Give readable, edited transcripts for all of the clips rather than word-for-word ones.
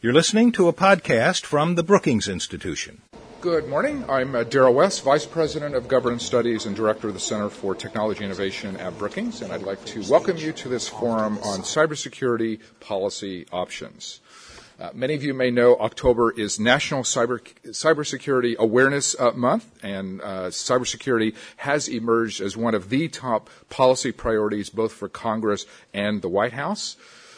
You're listening to a podcast from the Brookings Institution. Good morning. I'm Darrell West, Vice President of Governance Studies and Director of the Center for Technology Innovation at Brookings, and I'd like to welcome you to this forum on cybersecurity policy options. Many of you may know October is National Cybersecurity Awareness Month, and cybersecurity has emerged as one of the top policy priorities both for Congress and the White House.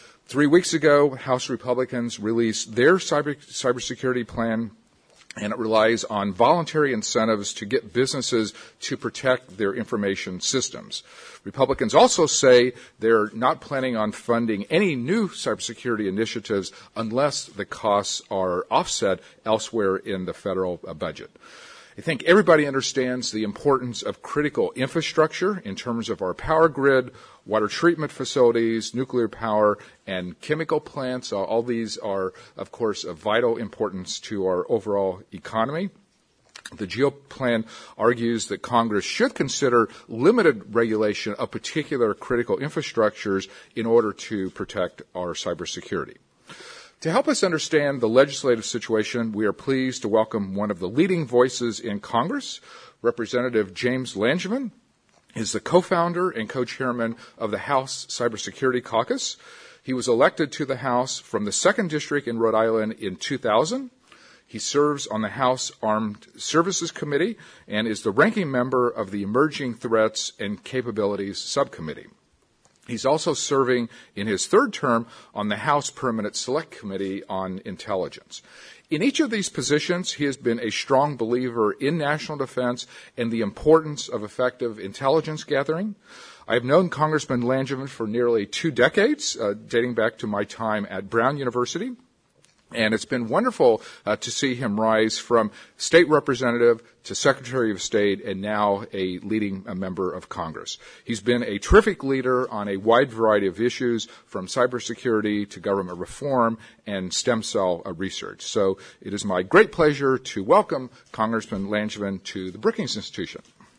3 weeks ago, House Republicans released their cybersecurity plan, and it relies on voluntary incentives to get businesses to protect their information systems. Republicans also say they're not planning on funding any new cybersecurity initiatives unless the costs are offset elsewhere in the federal budget. I think everybody understands the importance of critical infrastructure in terms of our power grid, water treatment facilities, nuclear power, and chemical plants. All these are, of course, of vital importance to our overall economy. The GEO plan argues that Congress should consider limited regulation of particular critical infrastructures in order to protect our cybersecurity. To help us understand the legislative situation, we are pleased to welcome one of the leading voices in Congress. Representative James Langevin is the co-founder and co-chairman of the House Cybersecurity Caucus. He was elected to the House from the 2nd District in Rhode Island in 2000. He serves on the House Armed Services Committee and is the ranking member of the Emerging Threats and Capabilities Subcommittee. He's also serving in his third term on the House Permanent Select Committee on Intelligence. In each of these positions, he has been a strong believer in national defense and the importance of effective intelligence gathering. I have known Congressman Langevin for nearly 2 decades, dating back to my time at Brown University. And it's been wonderful to see him rise from state representative to Secretary of State and now a leading member of Congress. He's been a terrific leader on a wide variety of issues, from cybersecurity to government reform and stem cell research. So it is my great pleasure to welcome Congressman Langevin to the Brookings Institution.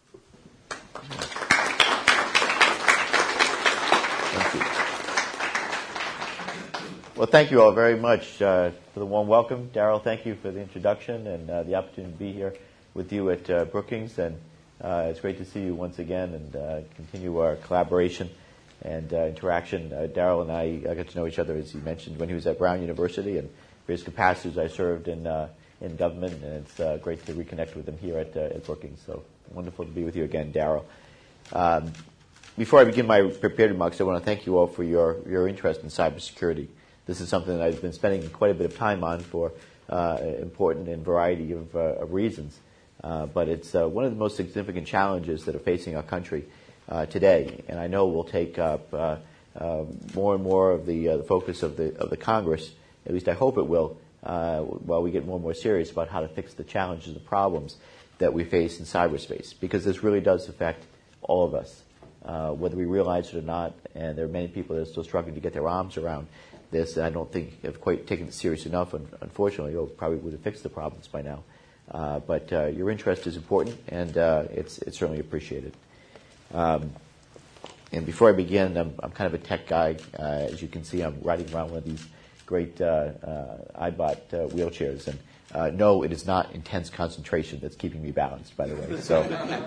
Well, thank you all very much for the warm welcome. Darrell, thank you for the introduction and the opportunity to be here with you at Brookings. And it's great to see you once again and continue our collaboration and interaction. Darrell and I got to know each other, as he mentioned, when he was at Brown University, and various capacities I served in government, and it's great to reconnect with him here at Brookings. So wonderful to be with you again, Darrell. Before I begin my prepared remarks, I want to thank you all for your interest in cybersecurity. This is something that I've been spending quite a bit of time on for important and variety of reasons. But it's one of the most significant challenges that are facing our country today. And I know will take up more and more of the focus of the Congress. At least I hope it will, while we get more and more serious about how to fix the challenges and problems that we face in cyberspace. Because this really does affect all of us, whether we realize it or not. And there are many people that are still struggling to get their arms around this, and I don't think have quite taken it serious enough, and unfortunately, probably would have fixed the problems by now. But your interest is important, and it's certainly appreciated. And before I begin, I'm kind of a tech guy. As you can see, I'm riding around one of these great iBot wheelchairs, and no, it is not intense concentration that's keeping me balanced, by the way. So.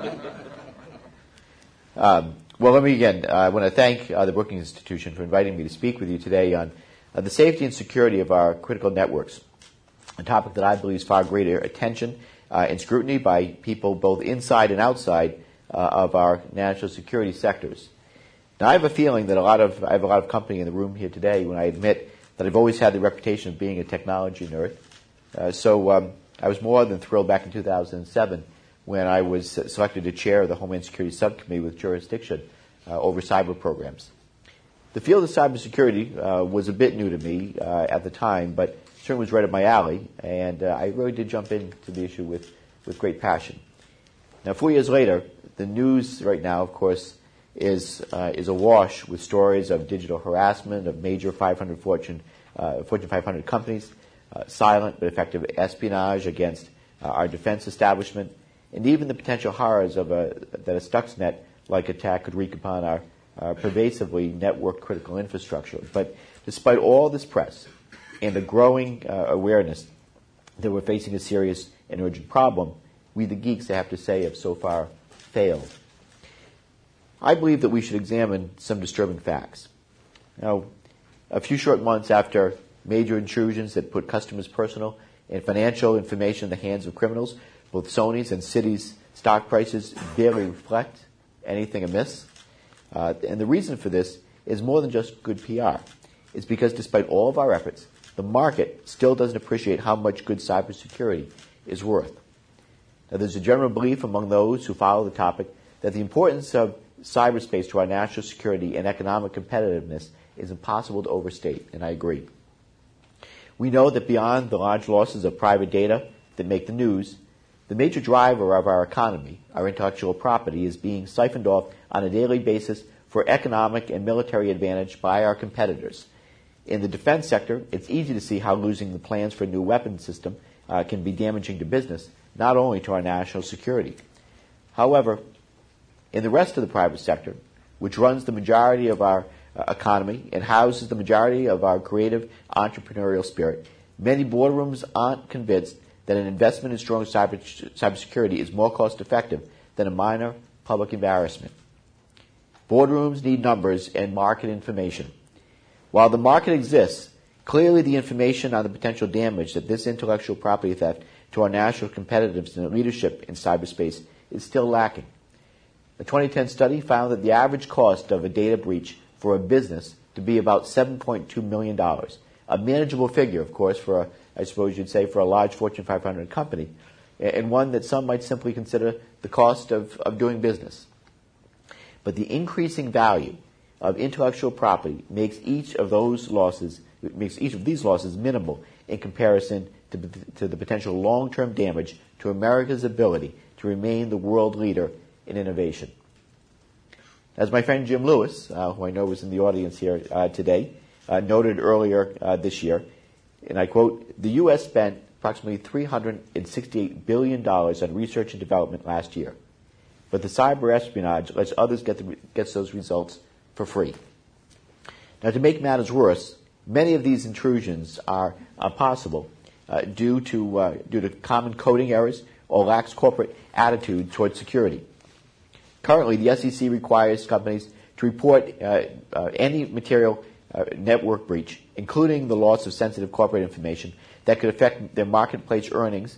Well, let me begin. I want to thank the Brookings Institution for inviting me to speak with you today on the safety and security of our critical networks, a topic that I believe is far greater attention and scrutiny by people both inside and outside of our national security sectors. Now, I have a feeling that I have a lot of company in the room here today when I admit that I've always had the reputation of being a technology nerd. So I was more than thrilled back in 2007 when I was selected to chair the Homeland Security Subcommittee with jurisdiction over cyber programs. The field of cybersecurity was a bit new to me at the time, but certainly was right up my alley, and I really did jump into the issue with great passion. Now, 4 years later, the news right now, of course, is awash with stories of digital harassment of major Fortune 500 companies, silent but effective espionage against our defense establishment, and even the potential horrors of that a Stuxnet-like attack could wreak upon our pervasively network critical infrastructure. But despite all this press, and the growing awareness that we're facing a serious and urgent problem, we the geeks, I have to say, have so far failed. I believe that we should examine some disturbing facts. Now, a few short months after major intrusions that put customers' personal and financial information in the hands of criminals, both Sony's and Citi's stock prices barely reflect anything amiss. And the reason for this is more than just good PR. It's because despite all of our efforts, the market still doesn't appreciate how much good cybersecurity is worth. Now, there's a general belief among those who follow the topic that the importance of cyberspace to our national security and economic competitiveness is impossible to overstate, and I agree. We know that beyond the large losses of private data that make the news, the major driver of our economy, our intellectual property, is being siphoned off on a daily basis for economic and military advantage by our competitors. In the defense sector, it's easy to see how losing the plans for a new weapons system can be damaging to business, not only to our national security. However, in the rest of the private sector, which runs the majority of our economy and houses the majority of our creative entrepreneurial spirit, many boardrooms aren't convinced that an investment in strong cybersecurity is more cost-effective than a minor public embarrassment. Boardrooms need numbers and market information. While the market exists, clearly the information on the potential damage that this intellectual property theft to our national competitiveness and leadership in cyberspace is still lacking. A 2010 study found that the average cost of a data breach for a business to be about $7.2 million, a manageable figure, of course, for I suppose you'd say, for a large Fortune 500 company, and one that some might simply consider the cost of doing business. But the increasing value of intellectual property makes each of these losses minimal in comparison to the potential long-term damage to America's ability to remain the world leader in innovation. As my friend Jim Lewis, who I know was in the audience here today, noted earlier this year, and I quote, "The U.S. spent approximately $368 billion on research and development last year, but the cyber espionage lets others get those results for free." Now, to make matters worse, many of these intrusions are possible due to common coding errors or lax corporate attitude towards security. Currently, the SEC requires companies to report any material network breach, including the loss of sensitive corporate information that could affect their marketplace earnings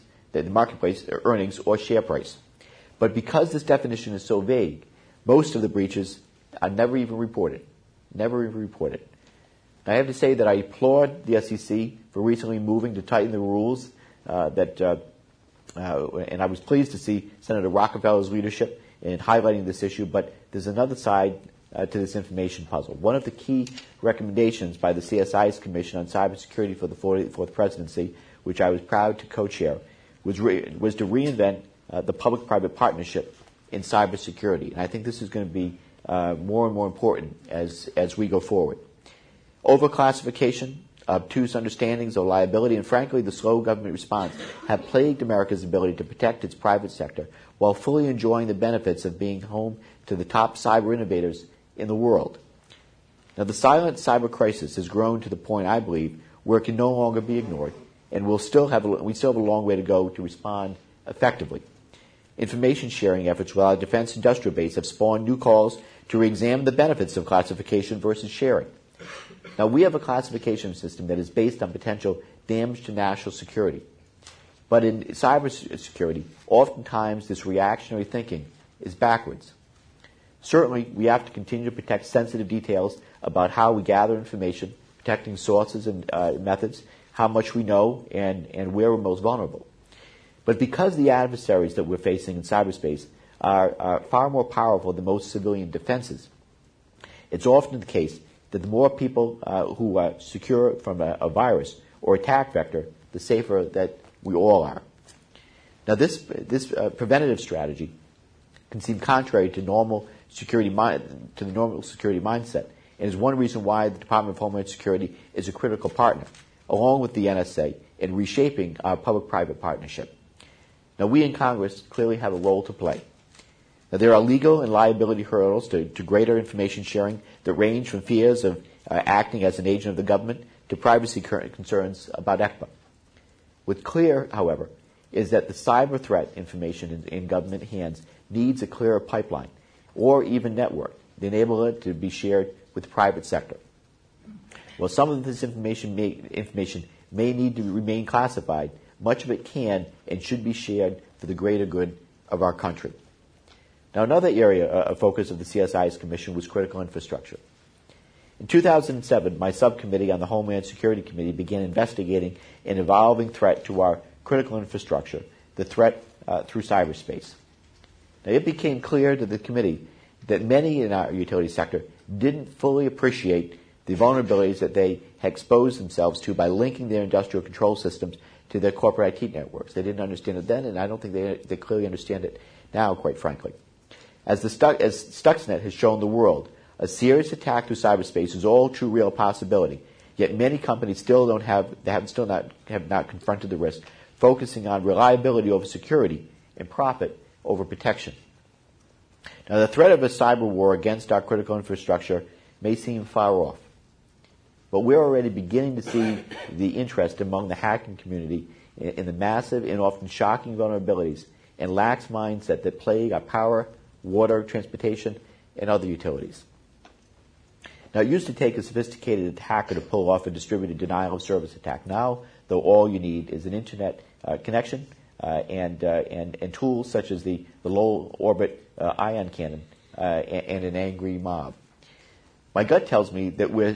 or share price. But because this definition is so vague, most of the breaches are never even reported. Never even reported. Now, I have to say that I applaud the SEC for recently moving to tighten the rules and I was pleased to see Senator Rockefeller's leadership in highlighting this issue, but there's another side to this information puzzle. One of the key recommendations by the CSIS Commission on Cybersecurity for the 44th Presidency, which I was proud to co-chair, was to reinvent the public-private partnership in cybersecurity. And I think this is going to be more and more important as we go forward. Overclassification, obtuse understandings of liability, and frankly, the slow government response have plagued America's ability to protect its private sector while fully enjoying the benefits of being home to the top cyber innovators in the world. Now, the silent cyber crisis has grown to the point, I believe, where it can no longer be ignored, and we still have a long way to go to respond effectively. Information sharing efforts with our defense industrial base have spawned new calls to re-examine the benefits of classification versus sharing. Now, we have a classification system that is based on potential damage to national security. But in cybersecurity, oftentimes this reactionary thinking is backwards. Certainly, we have to continue to protect sensitive details about how we gather information, protecting sources and methods, how much we know, and where we're most vulnerable. But because the adversaries that we're facing in cyberspace are far more powerful than most civilian defenses, it's often the case that the more people who are secure from a virus or attack vector, the safer that we all are. Now, this preventative strategy can seem contrary to the normal security mindset, and is one reason why the Department of Homeland Security is a critical partner, along with the NSA, in reshaping our public-private partnership. Now, we in Congress clearly have a role to play. Now, there are legal and liability hurdles to greater information sharing that range from fears of acting as an agent of the government to privacy concerns about ECPA. What's clear, however, is that the cyber threat information in government hands needs a clearer pipeline or even network to enable it to be shared with the private sector. While some of this information may need to remain classified, much of it can and should be shared for the greater good of our country. Now, another area of focus of the CSIS Commission was critical infrastructure. In 2007, my subcommittee on the Homeland Security Committee began investigating an evolving threat to our critical infrastructure, the threat through cyberspace. Now, it became clear to the committee that many in our utility sector didn't fully appreciate the vulnerabilities that they had exposed themselves to by linking their industrial control systems to their corporate IT networks. They didn't understand it then, and I don't think they clearly understand it now, quite frankly. As Stuxnet has shown the world, a serious attack through cyberspace is all too real a possibility, yet many companies still have not confronted the risk, focusing on reliability over security and profit over protection. Now, the threat of a cyber war against our critical infrastructure may seem far off, but we're already beginning to see the interest among the hacking community in the massive and often shocking vulnerabilities and lax mindset that plague our power, water, transportation, and other utilities. Now, it used to take a sophisticated hacker to pull off a distributed denial of service attack. Now, though, all you need is an internet connection and tools such as the low orbit ion cannon and an angry mob. My gut tells me that we're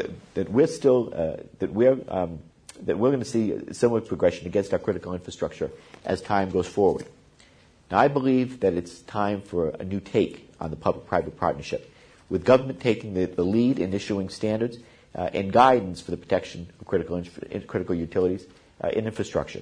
going to see a similar progression against our critical infrastructure as time goes forward. Now, I believe that it's time for a new take on the public-private partnership, with government taking the lead in issuing standards and guidance for the protection of critical utilities and infrastructure.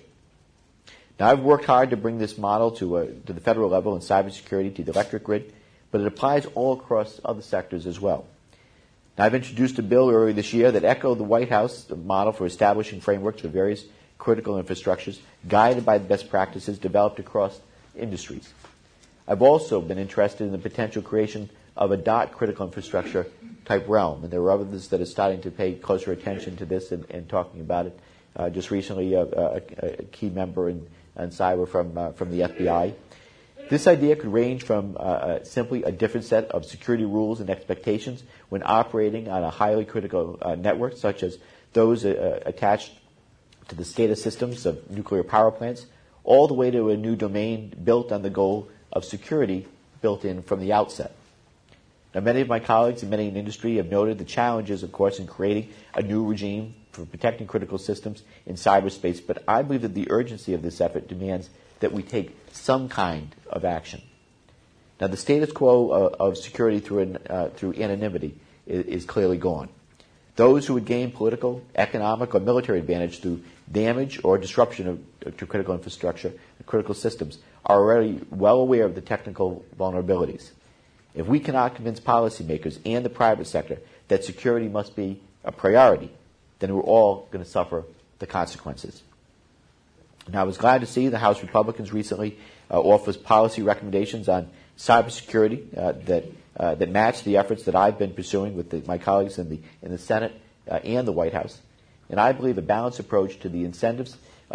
Now, I've worked hard to bring this model to the federal level in cybersecurity to the electric grid, but it applies all across other sectors as well. Now, I've introduced a bill earlier this year that echoed the White House model for establishing frameworks for various critical infrastructures guided by the best practices developed across industries. I've also been interested in the potential creation of a critical infrastructure type realm, and there are others that are starting to pay closer attention to this and talking about it. Just recently, a key member in cyber from the FBI. This idea could range from simply a different set of security rules and expectations when operating on a highly critical network, such as those attached to the SCADA systems of nuclear power plants, all the way to a new domain built on the goal of security built in from the outset. Now, many of my colleagues and many in industry have noted the challenges, of course, in creating a new regime for protecting critical systems in cyberspace, but I believe that the urgency of this effort demands that we take some kind of action. Now, the status quo of security through anonymity is clearly gone. Those who would gain political, economic, or military advantage through damage or disruption to critical infrastructure and critical systems are already well aware of the technical vulnerabilities. If we cannot convince policymakers and the private sector that security must be a priority, then we're all going to suffer the consequences. Now, I was glad to see the House Republicans recently offer policy recommendations on cybersecurity that match the efforts that I've been pursuing with my colleagues in the Senate and the White House. And I believe a balanced approach to the incentives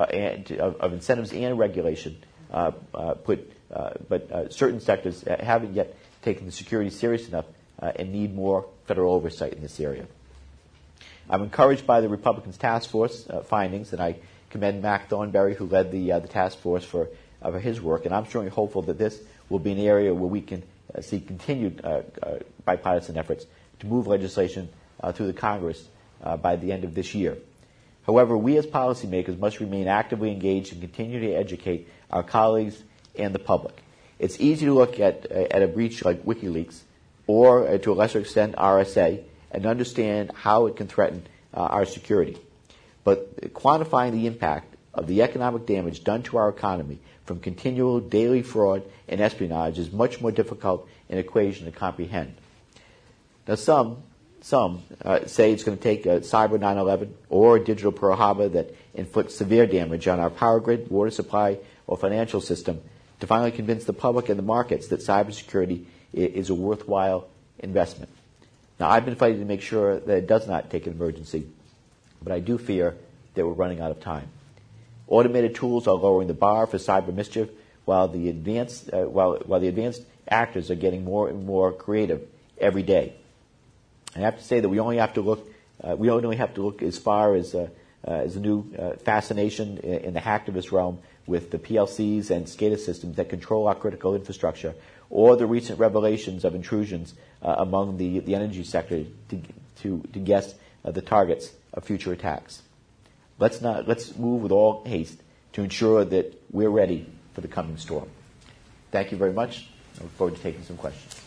of incentives and regulation, but certain sectors haven't yet taken the security serious enough and need more federal oversight in this area. I'm encouraged by the Republicans' task force findings, and I commend Mac Thornberry, who led the task force for his work, and I'm certainly hopeful that this will be an area where we can see continued bipartisan efforts to move legislation through the Congress by the end of this year. However, we as policymakers must remain actively engaged and continue to educate our colleagues and the public. It's easy to look at a breach like WikiLeaks or, to a lesser extent, RSA, and understand how it can threaten our security. But quantifying the impact of the economic damage done to our economy from continual daily fraud and espionage is much more difficult an equation to comprehend. Now, some say it's going to take a cyber 9/11 or a digital Pearl Harbor that inflicts severe damage on our power grid, water supply, or financial system to finally convince the public and the markets that cybersecurity is a worthwhile investment. Now, I've been fighting to make sure that it does not take an emergency but I do fear that we're running out of time. Automated tools are lowering the bar for cyber mischief, while the advanced actors are getting more and more creative every day. I have to say that we only have to look as far as the new fascination in the hacktivist realm with the PLCs and SCADA systems that control our critical infrastructure, or the recent revelations of intrusions among the energy sector to guess the targets of future attacks. Let's move with all haste to ensure that we're ready for the coming storm. Thank you very much. I look forward to taking some questions.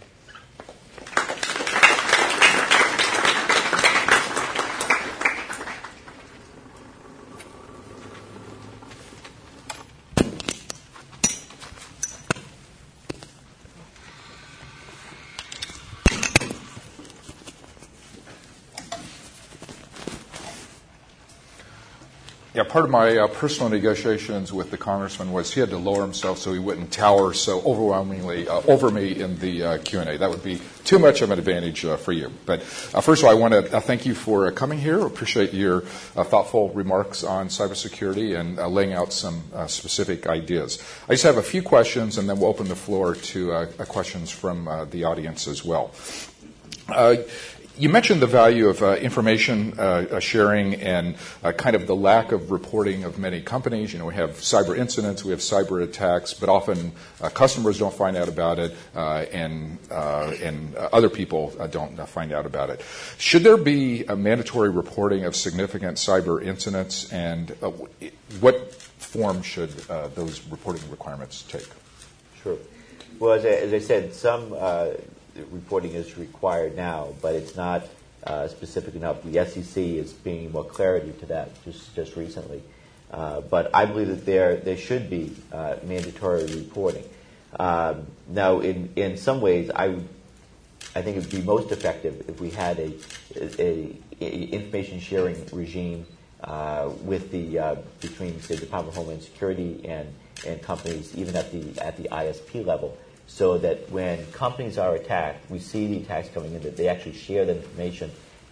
Yeah, part of my personal negotiations with the congressman was he had to lower himself so he wouldn't tower so overwhelmingly over me in the Q&A. That would be too much of an advantage for you. But first of all, I want to thank you for coming here. Appreciate your thoughtful remarks on cybersecurity and laying out some specific ideas. I just have a few questions, and then we'll open the floor to questions from the audience as well. You mentioned the value of information sharing and kind of the lack of reporting of many companies. You know, we have cyber incidents, we have cyber attacks, but often customers don't find out about it, and other people don't find out about it. Should there be a mandatory reporting of significant cyber incidents, and what form should those reporting requirements take? Sure. Well, as I said, some reporting is required now, but it's not specific enough. The SEC is bringing more clarity to that just recently. But I believe that there should be mandatory reporting. Now, in some ways, I think it would be most effective if we had a information sharing regime with between, say, the Department of Homeland Security and companies, even at the ISP level, so that when companies are attacked, we see the attacks coming in, that they actually share that information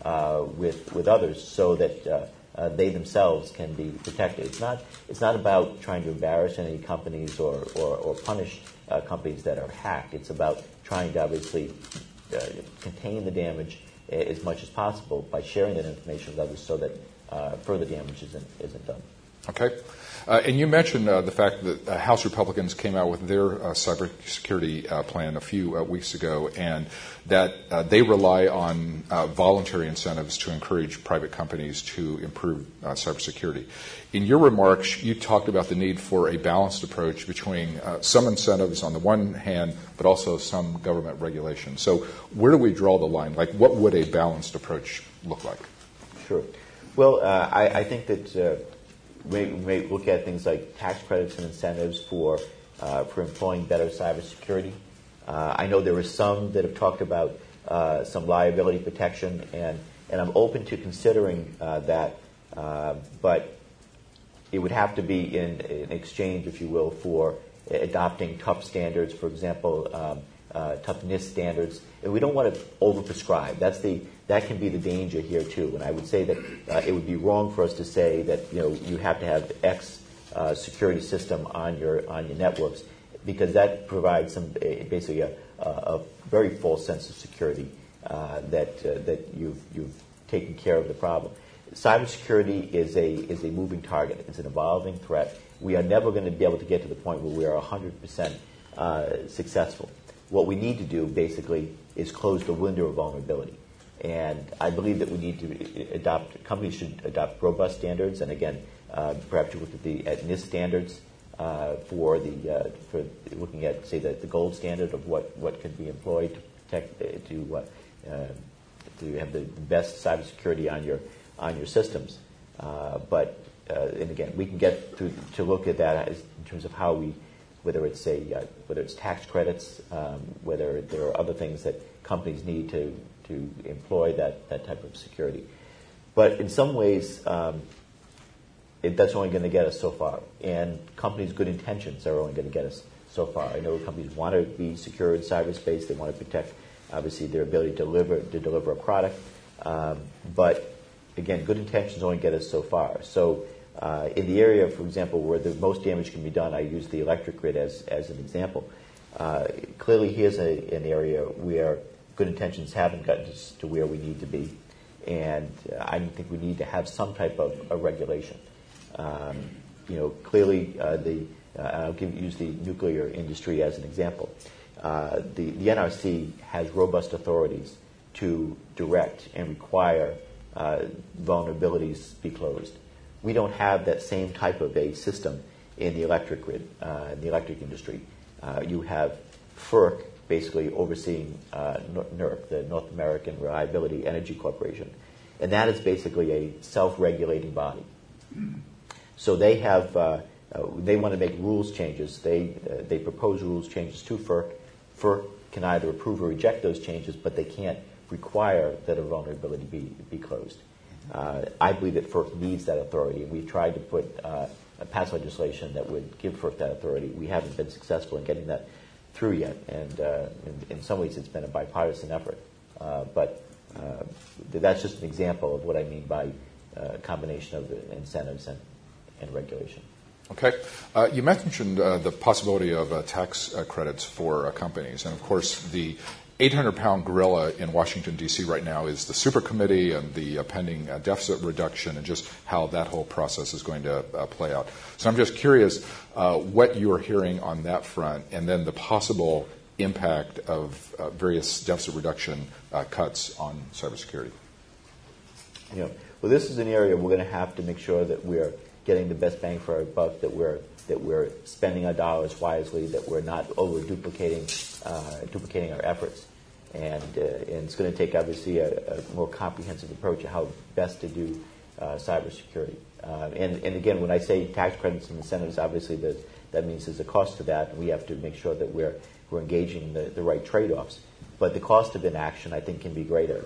with others, so that they themselves can be protected. It's not about trying to embarrass any companies or punish companies that are hacked. It's about trying to obviously contain the damage as much as possible by sharing that information with others, so that further damage isn't done. Okay. And you mentioned the fact that House Republicans came out with their cybersecurity plan a few weeks ago, and that they rely on voluntary incentives to encourage private companies to improve cybersecurity. In your remarks, you talked about the need for a balanced approach between some incentives on the one hand, but also some government regulation. So where do we draw the line? Like, what would a balanced approach look like? Sure. Well, I think that we may look at things like tax credits and incentives for employing better cybersecurity. I know there are some that have talked about some liability protection, and I'm open to considering that, but it would have to be in exchange, if you will, for adopting tough standards, for example, tough NIST standards. And we don't want to overprescribe. That can be the danger here too. And I would say that it would be wrong for us to say that you have to have X security system on your networks, because that provides basically a very false sense of security that you've taken care of the problem. Cybersecurity is a moving target. It's an evolving threat. We are never going to be able to get to the point where we are 100% successful. What we need to do, basically, is close the window of vulnerability. And I believe that we need to companies should adopt robust standards. And again, perhaps you look at NIST standards for looking at, say, the gold standard of what can be employed to protect, to have the best cybersecurity on your systems. And again, we can get to look at that in terms of how whether it's tax credits, whether there are other things that companies need to employ that type of security. But in some ways, that's only going to get us so far. And companies' good intentions are only going to get us so far. I know companies want to be secure in cyberspace. They want to protect, obviously, their ability to deliver a product. But again, good intentions only get us so far. So in the area, for example, where the most damage can be done, I use the electric grid as an example. Clearly, here's an area where good intentions haven't gotten us to where we need to be, and I think we need to have some type of a regulation. Clearly, I'll use the nuclear industry as an example. The NRC has robust authorities to direct and require vulnerabilities be closed. We don't have that same type of a system in the electric grid, in the electric industry. You have FERC basically overseeing NERC, the North American Reliability Energy Corporation, and that is basically a self-regulating body. So they have they want to make rules changes. They propose rules changes to FERC. FERC can either approve or reject those changes, but they can't require that a vulnerability be closed. I believe that FERC needs that authority, and we've tried to pass legislation that would give FERC that authority. We haven't been successful in getting that through yet, and in some ways it's been a bipartisan effort. But that's just an example of what I mean by a combination of incentives and regulation. Okay. You mentioned the possibility of tax credits for companies. And, of course, the 800-pound gorilla in Washington, D.C. right now is the super committee and the pending deficit reduction and just how that whole process is going to play out. So I'm just curious what you're hearing on that front and then the possible impact of various deficit reduction cuts on cybersecurity. Well, this is an area we're going to have to make sure that we're getting the best bang for our buck, that we're spending our dollars wisely, that we're not over duplicating our efforts, and it's going to take obviously a more comprehensive approach of how best to do cybersecurity. And again, when I say tax credits and incentives, obviously that means there's a cost to that, and we have to make sure that we're engaging the right trade-offs. But the cost of inaction, I think, can be greater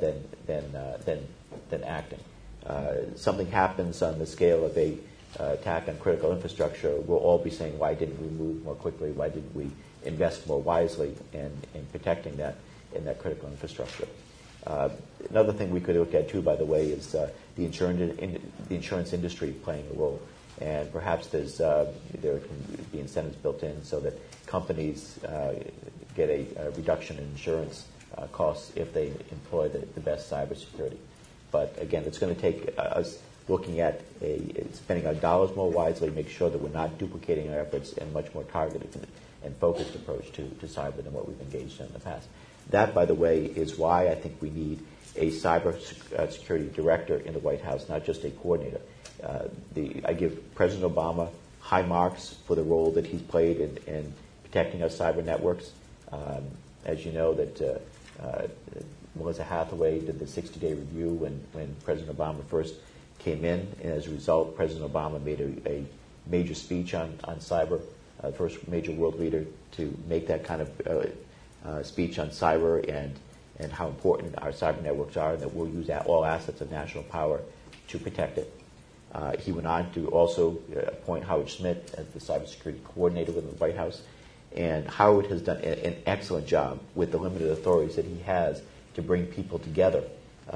than acting. Something happens on the scale of a attack on critical infrastructure, we'll all be saying, why didn't we move more quickly? Why didn't we invest more wisely in protecting that in that critical infrastructure? Another thing we could look at too, by the way, is the insurance industry playing a role, and perhaps there can be incentives built in so that companies get a reduction in insurance costs if they employ the best cybersecurity. But again, it's going to take us looking at spending our dollars more wisely, make sure that we're not duplicating our efforts, and much more targeted and focused approach to cyber than what we've engaged in the past. That, by the way, is why I think we need a cyber security director in the White House, not just a coordinator. I give President Obama high marks for the role that he's played in protecting our cyber networks. As you know, that Melissa Hathaway did the 60-day review when President Obama first came in, and as a result, President Obama made a major speech on cyber, first major world leader to make that kind of speech on cyber and how important our cyber networks are, and that we'll use all assets of national power to protect it. He went on to also appoint Howard Schmidt as the cybersecurity coordinator within the White House, and Howard has done an excellent job with the limited authorities that he has to bring people together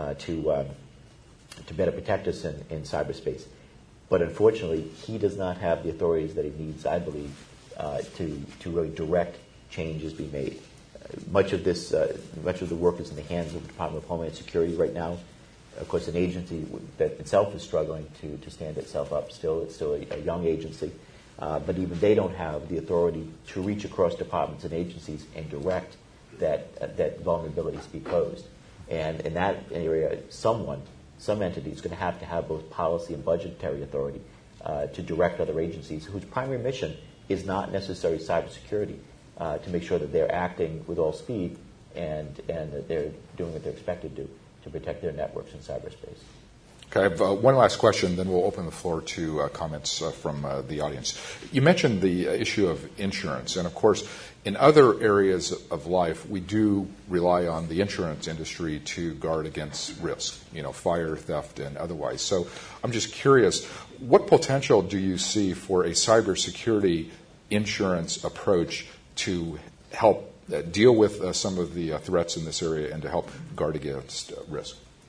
to better protect us in cyberspace. But unfortunately, he does not have the authorities that he needs, I believe, to really direct changes be made. Much of the work is in the hands of the Department of Homeland Security right now. Of course, an agency that itself is struggling to stand itself up. It's still a young agency, but even they don't have the authority to reach across departments and agencies and direct that vulnerabilities be closed. And in that area, some entity is going to have both policy and budgetary authority to direct other agencies whose primary mission is not necessarily cybersecurity, to make sure that they're acting with all speed and that they're doing what they're expected to protect their networks in cyberspace. Okay, I have one last question, then we'll open the floor to comments from the audience. You mentioned the issue of insurance, and of course, in other areas of life, we do rely on the insurance industry to guard against risk, fire, theft, and otherwise. So I'm just curious, what potential do you see for a cybersecurity insurance approach to help deal with some of the threats in this area and to help guard against risk?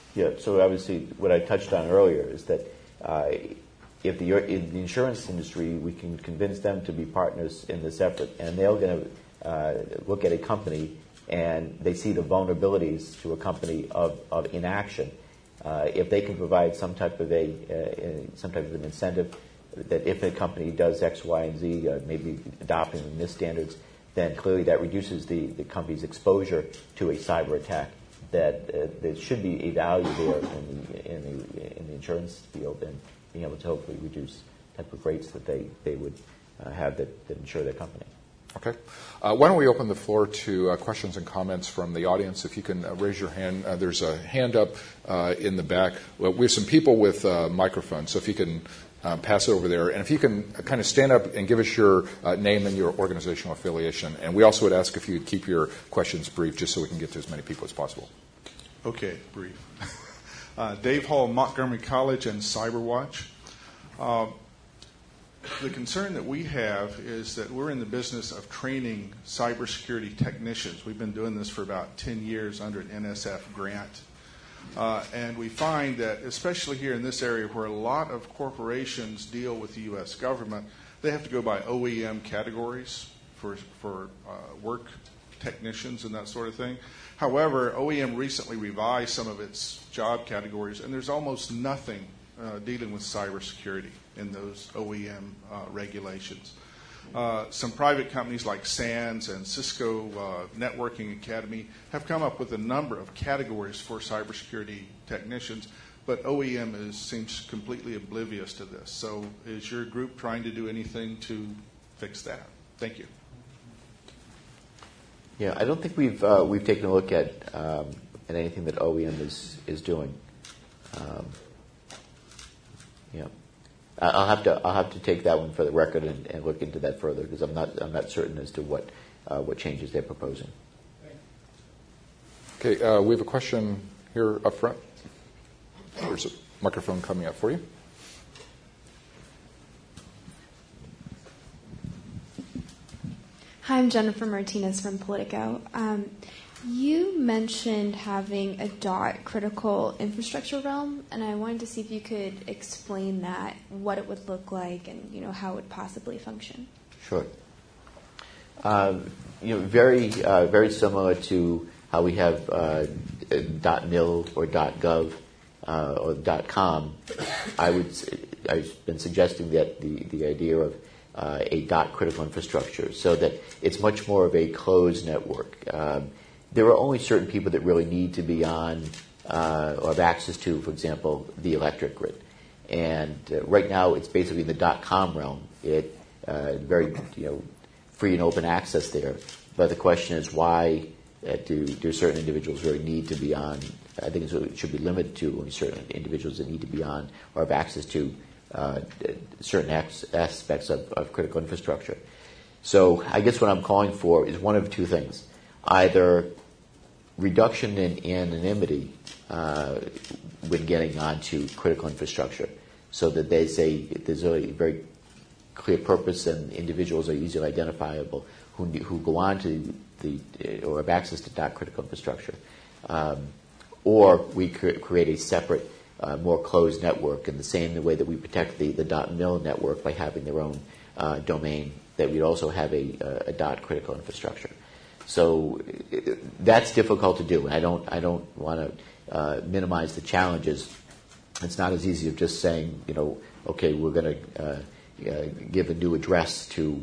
Yeah, so obviously what I touched on earlier is that if in the insurance industry, we can convince them to be partners in this effort, and they're going to look at a company and they see the vulnerabilities to a company of inaction. If they can provide some type of an incentive that if a company does X, Y, and Z, maybe adopting the NIST standards, then clearly that reduces the company's exposure to a cyber attack. That there should be a value there in the insurance field, and being able to hopefully reduce the type of rates that they would have that insure their company. Okay. Why don't we open the floor to questions and comments from the audience? If you can raise your hand. There's a hand up in the back. Well, we have some people with microphones, so if you can pass it over there. And if you can kind of stand up and give us your name and your organizational affiliation. And we also would ask if you would keep your questions brief, just so we can get to as many people as possible. Okay, brief. Dave Hall, Montgomery College and CyberWatch. The concern that we have is that we're in the business of training cybersecurity technicians. We've been doing this for about 10 years under an NSF grant. And we find that, especially here in this area where a lot of corporations deal with the U.S. government, they have to go by OEM categories for work technicians and that sort of thing. However, OEM recently revised some of its job categories, and there's almost nothing dealing with cybersecurity in those OEM regulations. Some private companies like SANS and Cisco Networking Academy have come up with a number of categories for cybersecurity technicians, but OEM seems completely oblivious to this. So is your group trying to do anything to fix that? Thank you. Yeah, I don't think we've taken a look at anything that OEM is doing. Yeah, I'll have to take that one for the record and look into that further, because I'm not certain as to what changes they're proposing. Okay, we have a question here up front. There's a microphone coming up for you. Hi, I'm Jennifer Martinez from Politico. You mentioned having a critical infrastructure realm, and I wanted to see if you could explain that, what it would look like, and how it would possibly function. Sure. Very similar to how we have .mil or .gov or .com. I've been suggesting that the idea of a critical infrastructure, so that it's much more of a closed network. There are only certain people that really need to be on or have access to, for example, the electric grid. And right now, it's basically in the .com realm. It very free and open access there. But the question is, why do certain individuals really need to be on? I think it should be limited to only certain individuals that need to be on or have access to certain aspects of critical infrastructure. So I guess what I'm calling for is one of two things: either reduction in anonymity when getting onto critical infrastructure, so that they say there's a very clear purpose and individuals are easily identifiable who go on to or have access to critical infrastructure, or we create a separate, more closed network in the same way that we protect the .mil network by having their own domain, that we'd also have a critical infrastructure. So that's difficult to do. I don't want to minimize the challenges. It's not as easy as just saying, okay, we're going to give a new address to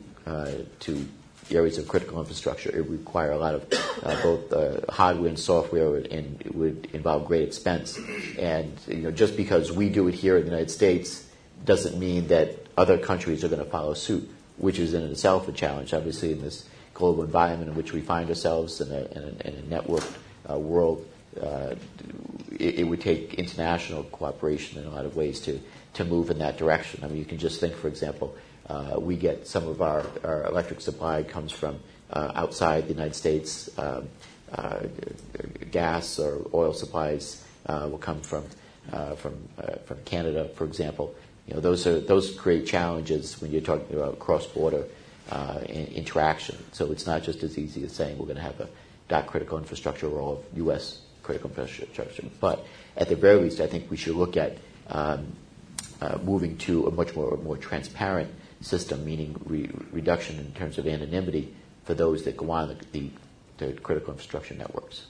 areas of critical infrastructure. It would require a lot of both hardware and software, and it would involve great expense. And just because we do it here in the United States doesn't mean that other countries are going to follow suit, which is in itself a challenge. Obviously, in this global environment in which we find ourselves in a networked world, it would take international cooperation in a lot of ways to move in that direction. I mean, you can just think, for example, we get some of our electric supply comes from outside the United States. Gas or oil supplies will come from Canada, for example. Those create challenges when you're talking about cross-border interaction. So it's not just as easy as saying we're going to have a critical infrastructure where all of U.S. critical infrastructure. But at the very least, I think we should look at moving to a much more transparent system, meaning reduction in terms of anonymity for those that go on the critical infrastructure networks.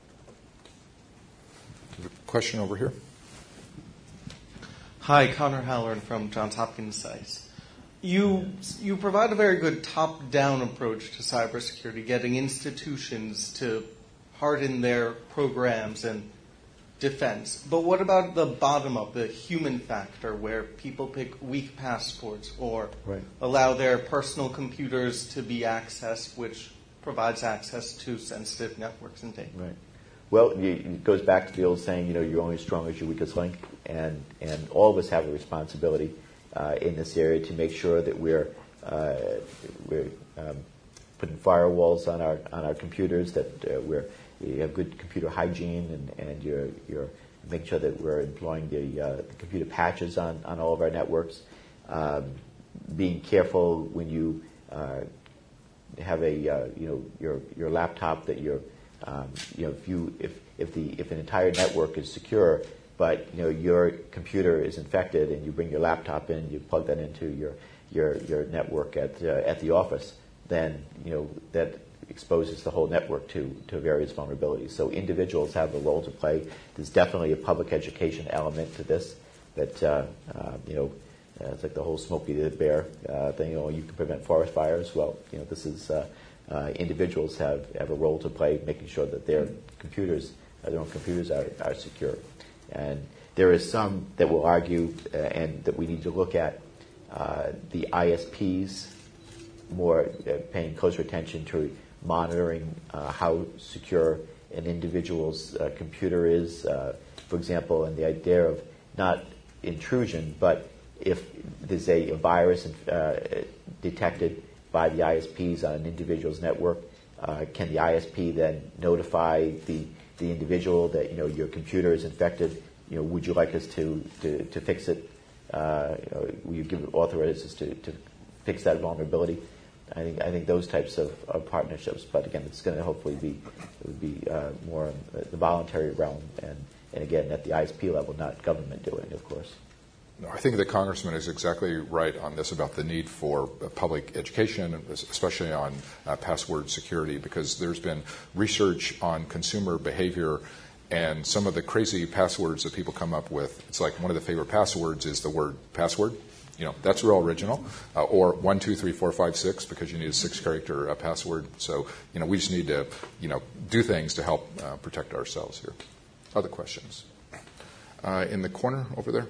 Question over here. Hi, Connor Halloran from Johns Hopkins SAIS. You provide a very good top-down approach to cybersecurity, getting institutions to harden their programs and defense. But what about the bottom-up, the human factor, where people pick weak passports or allow their personal computers to be accessed, which provides access to sensitive networks and data? Right. Well, it goes back to the old saying, you're only as strong as your weakest link, and all of us have a responsibility in this area to make sure that we're putting firewalls on our computers, that we have good computer hygiene, and you're making sure that we're employing the computer patches on all of our networks. Being careful when you have your laptop that you're if an entire network is secure, but your computer is infected, and you bring your laptop in, you plug that into your network at the office, then that exposes the whole network to various vulnerabilities. So individuals have a role to play. There's definitely a public education element to this. That it's like the whole Smokey the Bear thing. You can prevent forest fires. Well, this is individuals have a role to play, making sure that their own computers are secure. And there is some that will argue, and that we need to look at the ISPs more, paying closer attention to monitoring how secure an individual's computer is. For example, and the idea of not intrusion, but if there's a virus detected by the ISPs on an individual's network, can the ISP then notify the individual that your computer is infected? Would you like us to fix it? Will you give authorizations to fix that vulnerability? I think those types of partnerships, but again, it's going to hopefully be more in the voluntary realm, and again at the ISP level, not government doing, of course. No, I think the Congressman is exactly right on this about the need for public education, especially on password security, because there's been research on consumer behavior and some of the crazy passwords that people come up with. It's like one of the favorite passwords is the word password. That's real original. Or 1, 2, 3, 4, 5, 6, because you need a 6-character password. So, we just need to, do things to help protect ourselves here. Other questions? In the corner over there.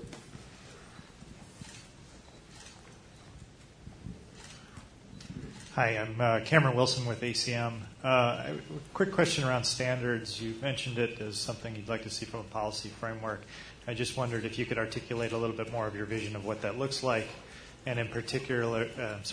Hi, I'm Cameron Wilson with ACM. Quick question around standards. You mentioned it as something you'd like to see from a policy framework. I just wondered if you could articulate a little bit more of your vision of what that looks like, and in particular,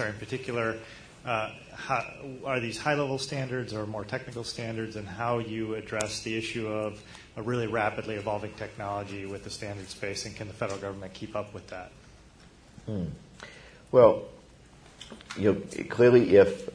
how, are these high-level standards or more technical standards, and how you address the issue of a really rapidly evolving technology with the standard space, and can the federal government keep up with that? Well, clearly, if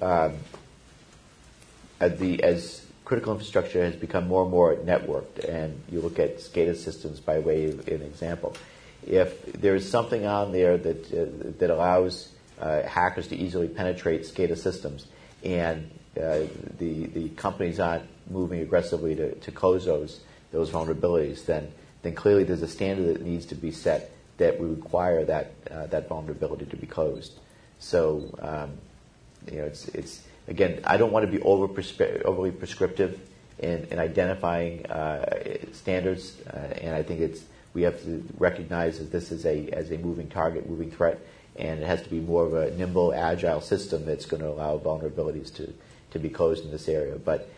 as critical infrastructure has become more and more networked, and you look at SCADA systems by way of an example, if there's something on there that allows hackers to easily penetrate SCADA systems, and the companies aren't moving aggressively to close those vulnerabilities, then clearly there's a standard that needs to be set that would require that vulnerability to be closed. So, it's again, I don't want to be overly prescriptive in identifying standards, and I think we have to recognize that this is as a moving target, moving threat, and it has to be more of a nimble, agile system that's going to allow vulnerabilities to be closed in this area. But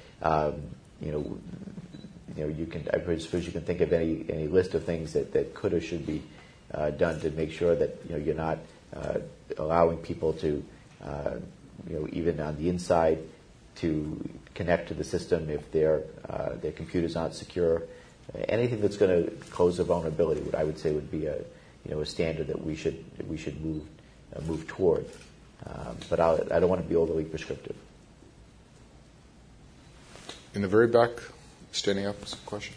I suppose you can think of any list of things that could or should be done to make sure that you're not allowing people to even on the inside to connect to the system if their computers aren't secure. Anything that's going to close a vulnerability, what I would say would be a standard that we should move toward. But I don't want to be overly prescriptive. In the very back standing up, question.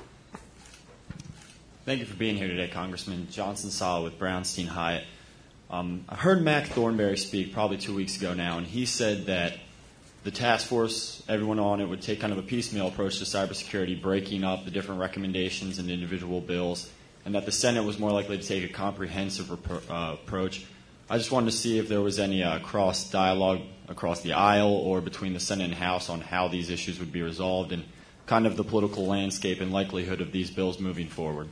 Thank you for being here today, Congressman. Johnson Sala with Brownstein Hyatt. I heard Mac Thornberry speak probably 2 weeks ago now, and he said that the task force, everyone on it, would take kind of a piecemeal approach to cybersecurity, breaking up the different recommendations into individual bills, and that the Senate was more likely to take a comprehensive approach. I just wanted to see if there was any cross-dialogue across the aisle or between the Senate and House on how these issues would be resolved and kind of the political landscape and likelihood of these bills moving forward.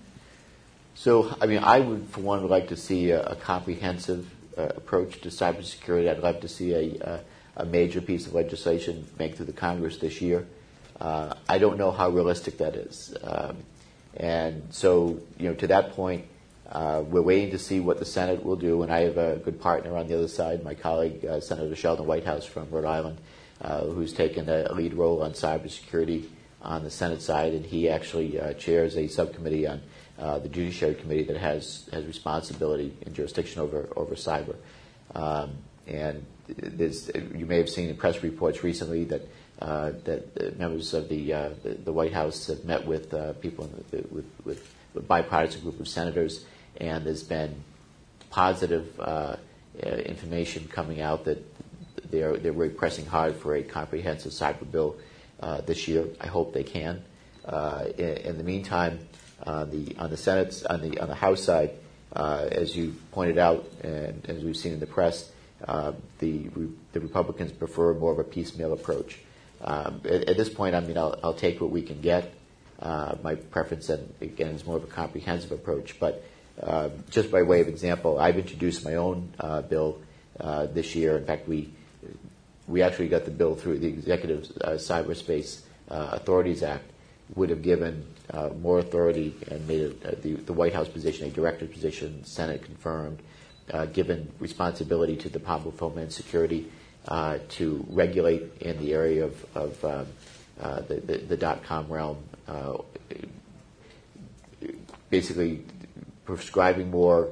So, I mean, I would, for one, would like to see a comprehensive approach to cybersecurity. I'd love to see a major piece of legislation make through the Congress this year. I don't know how realistic that is. And so, to that point, we're waiting to see what the Senate will do, and I have a good partner on the other side, my colleague, Senator Sheldon Whitehouse from Rhode Island, who's taken a lead role on cybersecurity on the Senate side, and he actually chairs a subcommittee on the Judiciary Committee that has responsibility and jurisdiction over cyber. And you may have seen in press reports recently that members of the White House have met with people with a bipartisan group of senators, and there's been positive information coming out that they're really pressing hard for a comprehensive cyber bill this year. I hope they can. In the meantime, on the Senate's on the House side, as you pointed out, and as we've seen in the press, the Republicans prefer more of a piecemeal approach. At this point, I mean, I'll take what we can get. My preference, again, is more of a comprehensive approach. But just by way of example, I've introduced my own bill this year. In fact, we actually got the bill through the Executive Cyberspace Authorities Act. Would have given more authority and made the White House position a director position, Senate confirmed, given responsibility to the Department of Homeland Security to regulate in the area of the .com realm, basically prescribing more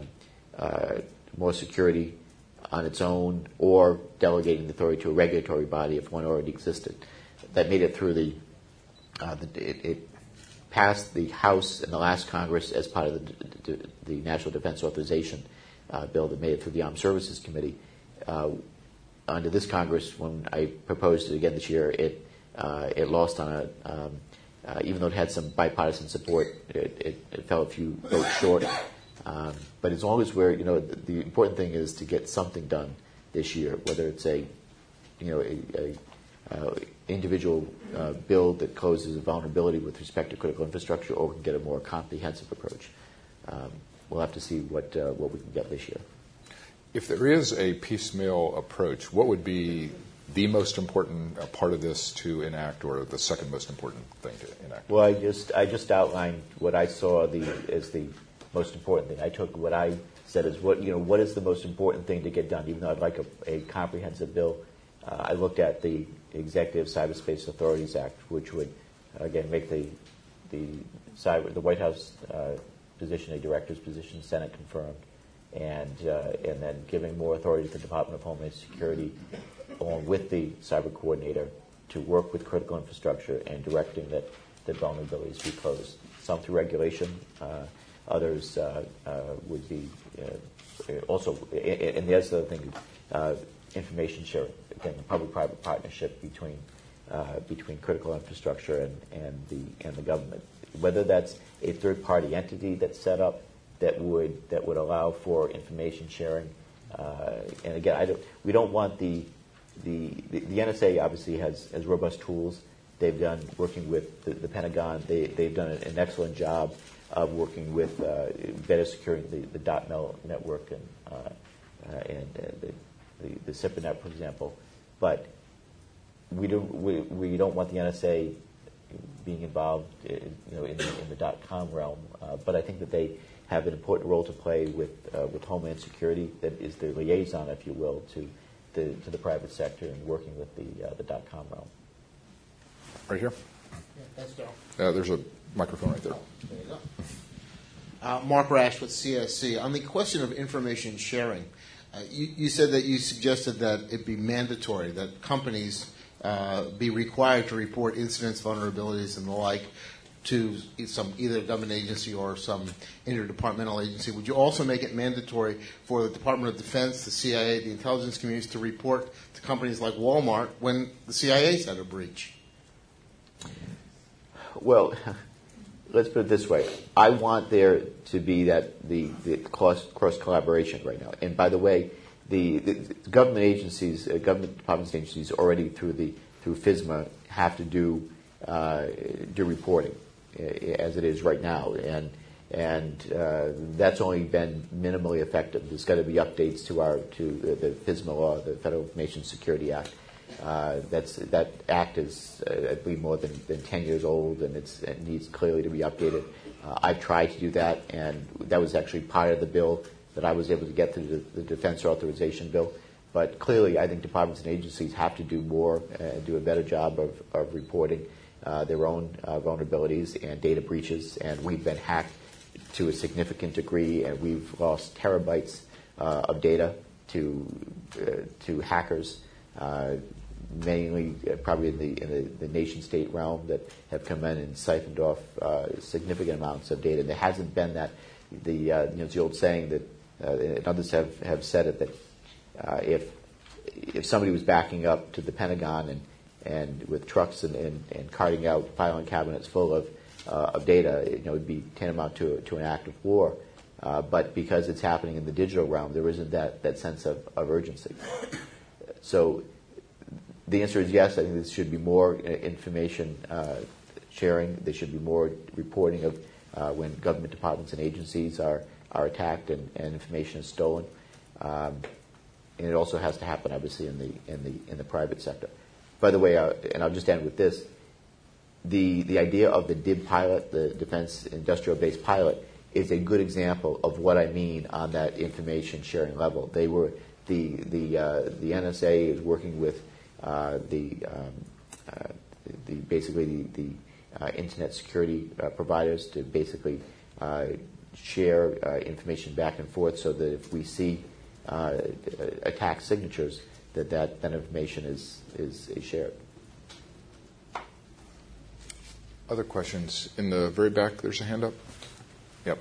security on its own or delegating the authority to a regulatory body if one already existed. That made it through it passed the House in the last Congress as part of the National Defense Authorization bill that made it through the Armed Services Committee. Under this Congress, when I proposed it again this year, it lost on even though it had some bipartisan support, it fell a few votes short. But as long as we're, the important thing is to get something done this year, whether it's a individual bill that closes a vulnerability with respect to critical infrastructure, or we can get a more comprehensive approach. We'll have to see what we can get this year. If there is a piecemeal approach, what would be the most important part of this to enact, or the second most important thing to enact? Well, I just outlined what I saw as the most important thing. I took what I said as what is the most important thing to get done. Even though I'd like a comprehensive bill, I looked at the Executive Cyberspace Authorities Act, which would again make the White House position a director's position, Senate confirmed, and then giving more authority to the Department of Homeland Security, along with the cyber coordinator, to work with critical infrastructure and directing that vulnerabilities be closed. Some through regulation, others would be also. And the other thing, information sharing. Again, the public-private partnership between critical infrastructure and the government. Whether that's a third-party entity that's set up that would allow for information sharing. And again, we don't want the NSA obviously has robust tools. They've done working with the Pentagon. They've done an excellent job of working with better securing the .mel network and the SIPRNet, for example. But we don't want the NSA being involved in the .com realm. But I think that they have an important role to play with Homeland Security, that is the liaison, if you will, to the private sector and working with the .com realm. Right here. Yeah, thanks, Darrell. There's a microphone right there. There you go. Mark Rash with CSC. On the question of information sharing, you said that you suggested that it be mandatory, that companies be required to report incidents, vulnerabilities, and the like to some either government agency or some interdepartmental agency, would you also make it mandatory for the Department of Defense, the CIA, the intelligence communities to report to companies like Walmart when the CIA's had a breach? Well, let's put it this way. I want there to be that the cross collaboration right now. And by the way, the government agencies, government departments and agencies already through FISMA have to do reporting as it is right now, and that's only been minimally effective. There's got to be updates to the FISMA law, the Federal Information Security Act. That act is, I believe, more than 10 years old, and it needs clearly to be updated. I've tried to do that, and that was actually part of the bill that I was able to get through the Defense Authorization Bill. But clearly, I think departments and agencies have to do more, do a better job of reporting their own vulnerabilities and data breaches. And we've been hacked to a significant degree, and we've lost terabytes of data to hackers, mainly probably in the nation-state realm, that have come in and siphoned off significant amounts of data. And there hasn't been that. It's the old saying that, and others have said it, that if somebody was backing up to the Pentagon and with trucks and carting out filing cabinets full of data, it would be tantamount to an act of war. But because it's happening in the digital realm, there isn't that sense of urgency. So the answer is yes. I think there should be more information sharing. There should be more reporting of when government departments and agencies are attacked and information is stolen. And it also has to happen, obviously, in the private sector. By the way, and I'll just end with this: the idea of the DIB pilot, the Defense Industrial Base pilot, is a good example of what I mean on that information sharing level. They were the NSA is working with basically the internet security providers to basically share information back and forth, so that if we see attack signatures, that information is shared. Other questions? In the very back, there's a hand up. Yep.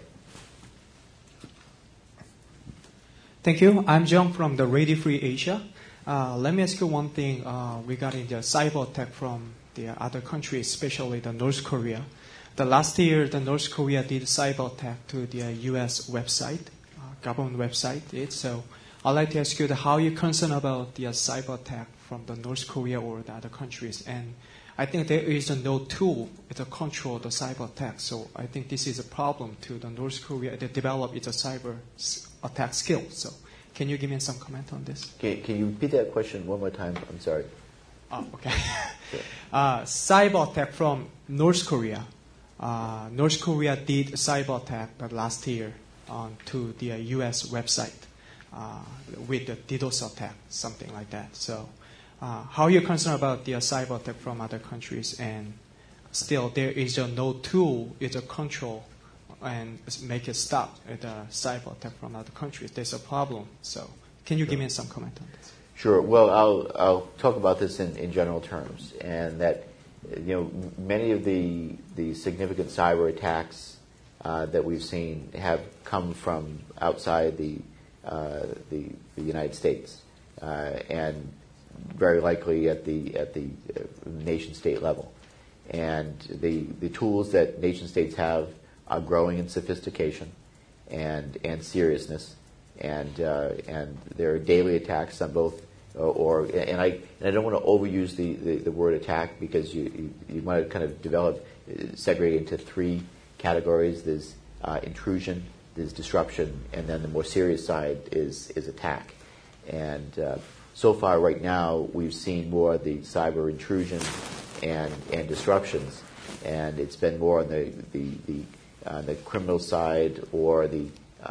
Thank you. I'm John from the Radio Free Asia. Let me ask you one thing regarding the cyber attack from the other countries, especially the North Korea. The last year, the North Korea did cyber attack to the U.S. website, government website. So I'd like to ask you how you're concerned about the cyber attack from the North Korea or the other countries. And I think there is no tool to control the cyber attack. So I think this is a problem to the North Korea to develop its cyber attack skill. So can you give me some comment on this? Can you repeat that question one more time? I'm sorry. Okay. Sure. Cyber attack from North Korea. North Korea did cyber attack last year to the U.S. website with the DDoS attack, something like that. So how are you concerned about the cyber attack from other countries? And still, there is no tool to control and make it stop the cyber attack from other countries. There's a problem. So can you give me some comment on this? Sure. Well, I'll talk about this in general terms, and that many of the significant cyber attacks that we've seen have come from outside the United States, and very likely at the nation state level. And the tools that nation states have are growing in sophistication and seriousness, and there are daily attacks on both. And I don't want to overuse the word attack, because you want to kind of segregate into three categories. There's intrusion, there's disruption, and then the more serious side is attack. And so far, right now, we've seen more of the cyber intrusion and disruptions, and it's been more on the criminal side or the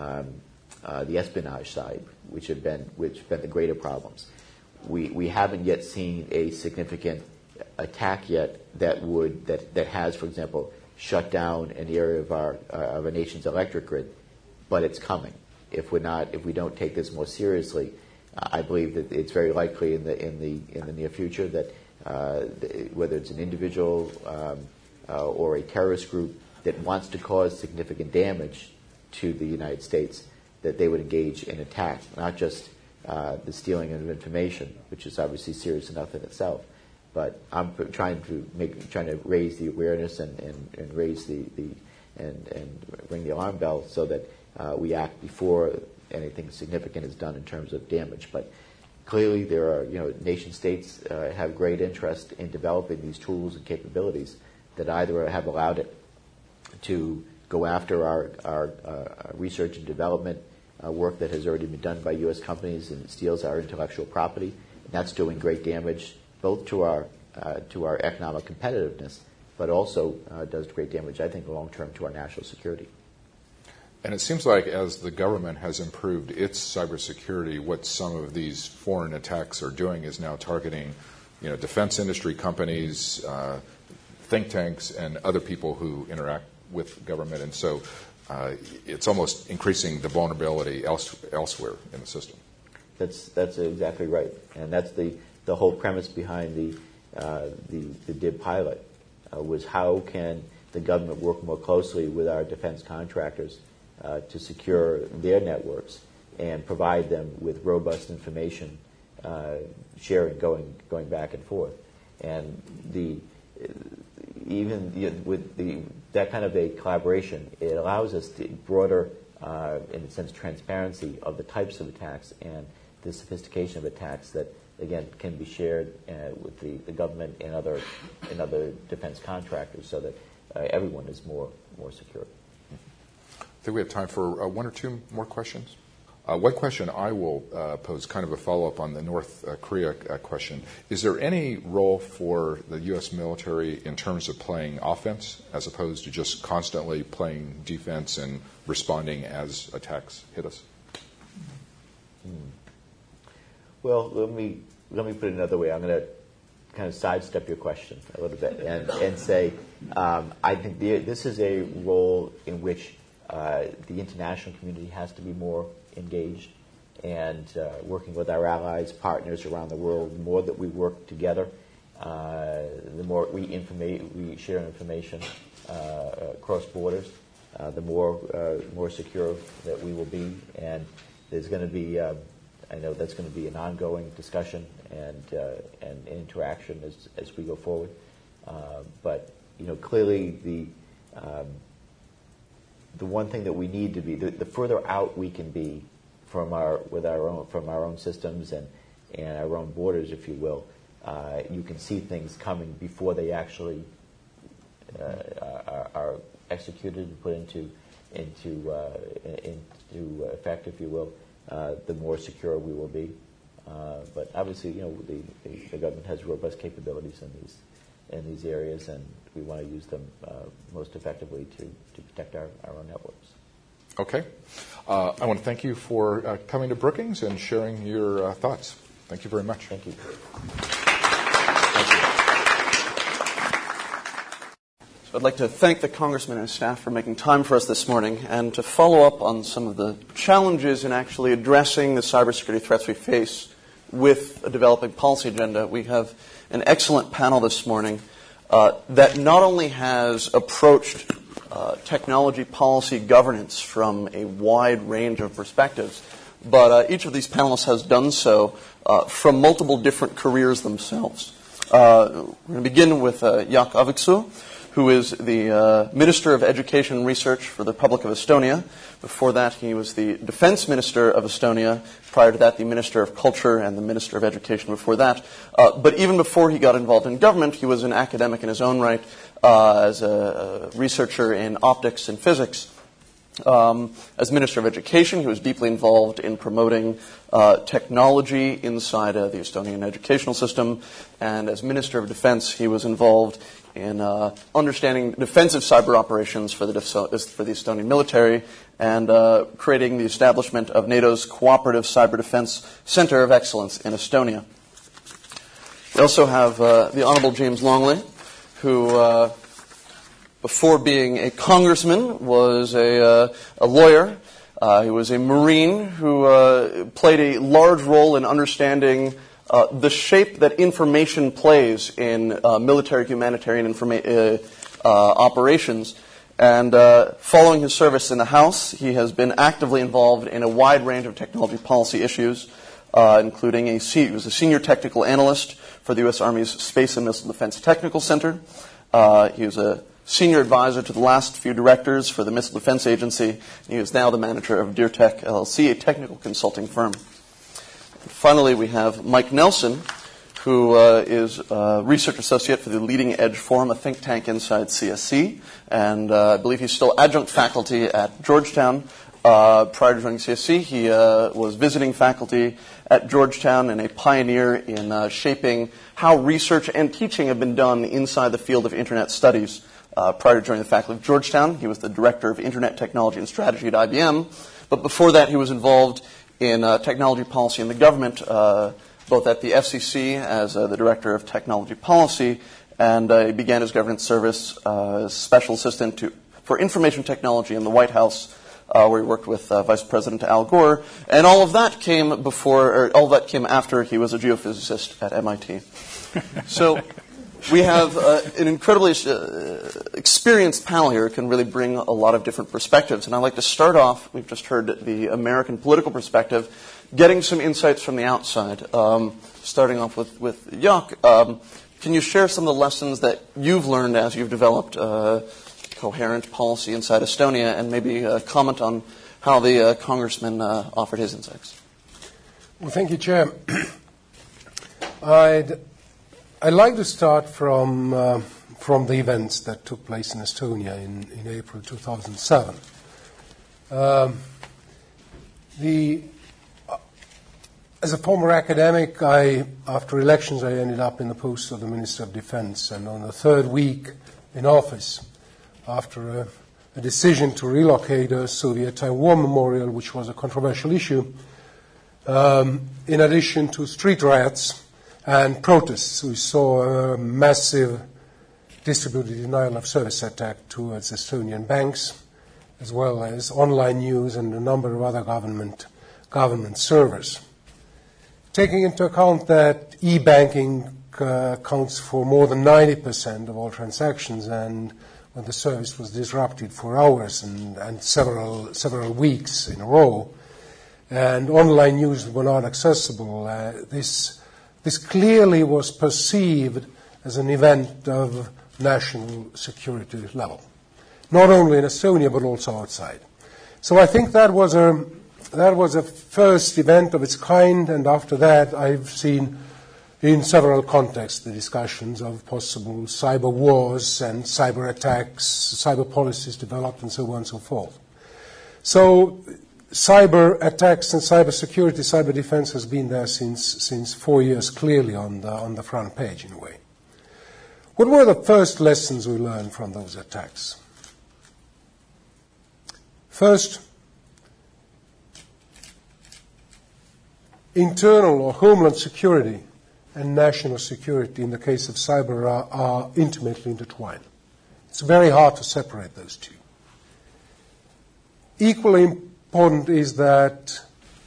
espionage side, which have been the greater problems. We haven't yet seen a significant attack yet that has, for example, shut down an area of our nation's electric grid, but it's coming. If we don't take this more seriously, I believe that it's very likely in the near future that whether it's an individual or a terrorist group that wants to cause significant damage to the United States, that they would engage in attack, not just the stealing of information, which is obviously serious enough in itself. But I'm trying to raise the awareness and raise and ring the alarm bell so that we act before anything significant is done in terms of damage. But clearly, there are nation states have great interest in developing these tools and capabilities that either have allowed it to go after our research and development work that has already been done by U.S. companies and steals our intellectual property. And that's doing great damage both to our economic competitiveness, but also does great damage, I think, long-term to our national security. And it seems like as the government has improved its cybersecurity, what some of these foreign attacks are doing is now targeting, defense industry companies, think tanks, and other people who interact with government. And so it's almost increasing the vulnerability elsewhere in the system. That's exactly right, and that's the whole premise behind the DIB pilot was how can the government work more closely with our defense contractors to secure their networks and provide them with robust information sharing going back and forth. And with that kind of a collaboration, it allows us the broader, in a sense, transparency of the types of attacks and the sophistication of attacks that, again, can be shared with the government and other defense contractors, so that everyone is more secure. I think we have time for one or two more questions. One question I will pose, kind of a follow-up on the North Korea question. Is there any role for the U.S. military in terms of playing offense as opposed to just constantly playing defense and responding as attacks hit us? Well, let me put it another way. I'm going to kind of sidestep your question a little bit and say I think this is a role in which the international community has to be more engaged and working with our allies, partners around the world. The more that we work together, the more we share information across borders, the more secure that we will be. And there's going to be, I know that's going to be an ongoing discussion and interaction as we go forward. But clearly the one thing that we need to be, the further out we can be from our own systems and our own borders, if you will, you can see things coming before they actually are executed and put into effect, if you will. The more secure we will be. But obviously, the government has robust capabilities in these areas, and we want to use them most effectively to protect our own networks. Okay. I want to thank you for coming to Brookings and sharing your thoughts. Thank you very much. Thank you. So I'd like to thank the Congressman and his staff for making time for us this morning, and to follow up on some of the challenges in actually addressing the cybersecurity threats we face with a developing policy agenda. We have an excellent panel this morning that not only has approached technology policy governance from a wide range of perspectives, but each of these panelists has done so from multiple different careers themselves. We're going to begin with Jaak Aaviksoo, who is the Minister of Education and Research for the Republic of Estonia. Before that, he was the Defense Minister of Estonia. Prior to that, the Minister of Culture and the Minister of Education before that. But even before he got involved in government, he was an academic in his own right as a researcher in optics and physics. As Minister of Education, he was deeply involved in promoting technology inside the Estonian educational system. And as Minister of Defense, he was involved in understanding defensive cyber operations for the Estonian military and creating the establishment of NATO's Cooperative Cyber Defense Center of Excellence in Estonia. We also have the Honorable James Longley, who, before being a congressman, was a lawyer. He was a Marine who played a large role in understanding the shape that information plays in military humanitarian operations. And following his service in the House, he has been actively involved in a wide range of technology policy issues, including he was a senior technical analyst for the U.S. Army's Space and Missile Defense Technical Center. He was a senior advisor to the last few directors for the Missile Defense Agency. He is now the manager of DeerTech LLC, a technical consulting firm. Finally, we have Mike Nelson, who is a research associate for the Leading Edge Forum, a think tank inside CSC. And I believe he's still adjunct faculty at Georgetown. Prior to joining CSC, he was visiting faculty at Georgetown and a pioneer in shaping how research and teaching have been done inside the field of Internet studies. Prior to joining the faculty of Georgetown, he was the director of Internet Technology and Strategy at IBM. But before that, he was involved in technology policy in the government, both at the FCC as the director of technology policy, and he began his government service as special assistant for information technology in the White House, where he worked with Vice President Al Gore. And all of that came after he was a geophysicist at MIT. So we have an incredibly experienced panel here who can really bring a lot of different perspectives. And I'd like to start off, we've just heard the American political perspective, getting some insights from the outside. Starting off with Jaak, can you share some of the lessons that you've learned as you've developed coherent policy inside Estonia, and maybe comment on how the congressman offered his insights? Well, thank you, Chair. I'd like to start from the events that took place in Estonia in April 2007. As a former academic, after elections, I ended up in the post of the Minister of Defense, and on the third week in office, after a decision to relocate a Soviet-time war memorial, which was a controversial issue, in addition to street riots and protests, we saw a massive distributed denial of service attack towards Estonian banks, as well as online news and a number of other government servers. Taking into account that e-banking accounts for more than 90% of all transactions, and when the service was disrupted for hours and several weeks in a row, and online news were not accessible, this clearly was perceived as an event of national security level, not only in Estonia but also outside. So I think that was a first event of its kind, and after that I've seen in several contexts the discussions of possible cyber wars and cyber attacks, cyber policies developed, and so on and so forth. So cyber attacks and cyber security, cyber defense has been there since 4 years, clearly on the front page in a way. What were the first lessons we learned from those attacks? First, internal or homeland security and national security in the case of cyber are intimately intertwined. It's very hard to separate those two. Equally important is that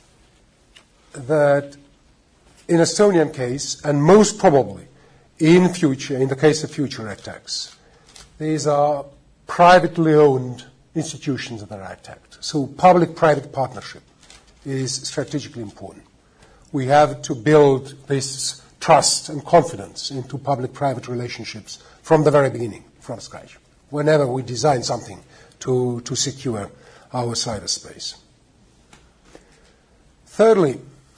in Estonian case, and most probably in the case of future attacks, these are privately owned institutions that are attacked. So public-private partnership is strategically important. We have to build this trust and confidence into public-private relationships from the very beginning, from scratch, whenever we design something to secure our cyberspace. Thirdly,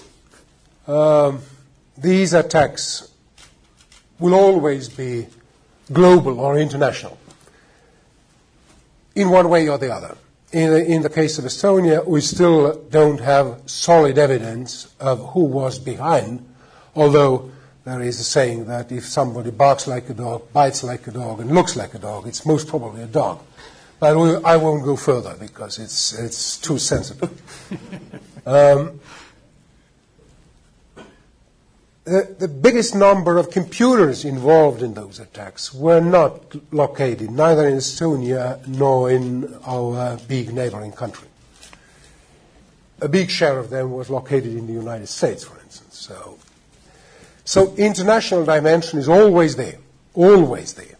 these attacks will always be global or international, in one way or the other. In the case of Estonia, we still don't have solid evidence of who was behind, although there is a saying that if somebody barks like a dog, bites like a dog, and looks like a dog, it's most probably a dog. But I won't go further because it's too sensitive. The biggest number of computers involved in those attacks were not located neither in Estonia nor in our big neighboring country. A big share of them was located in the United States, for instance. So So international dimension is always there, always there.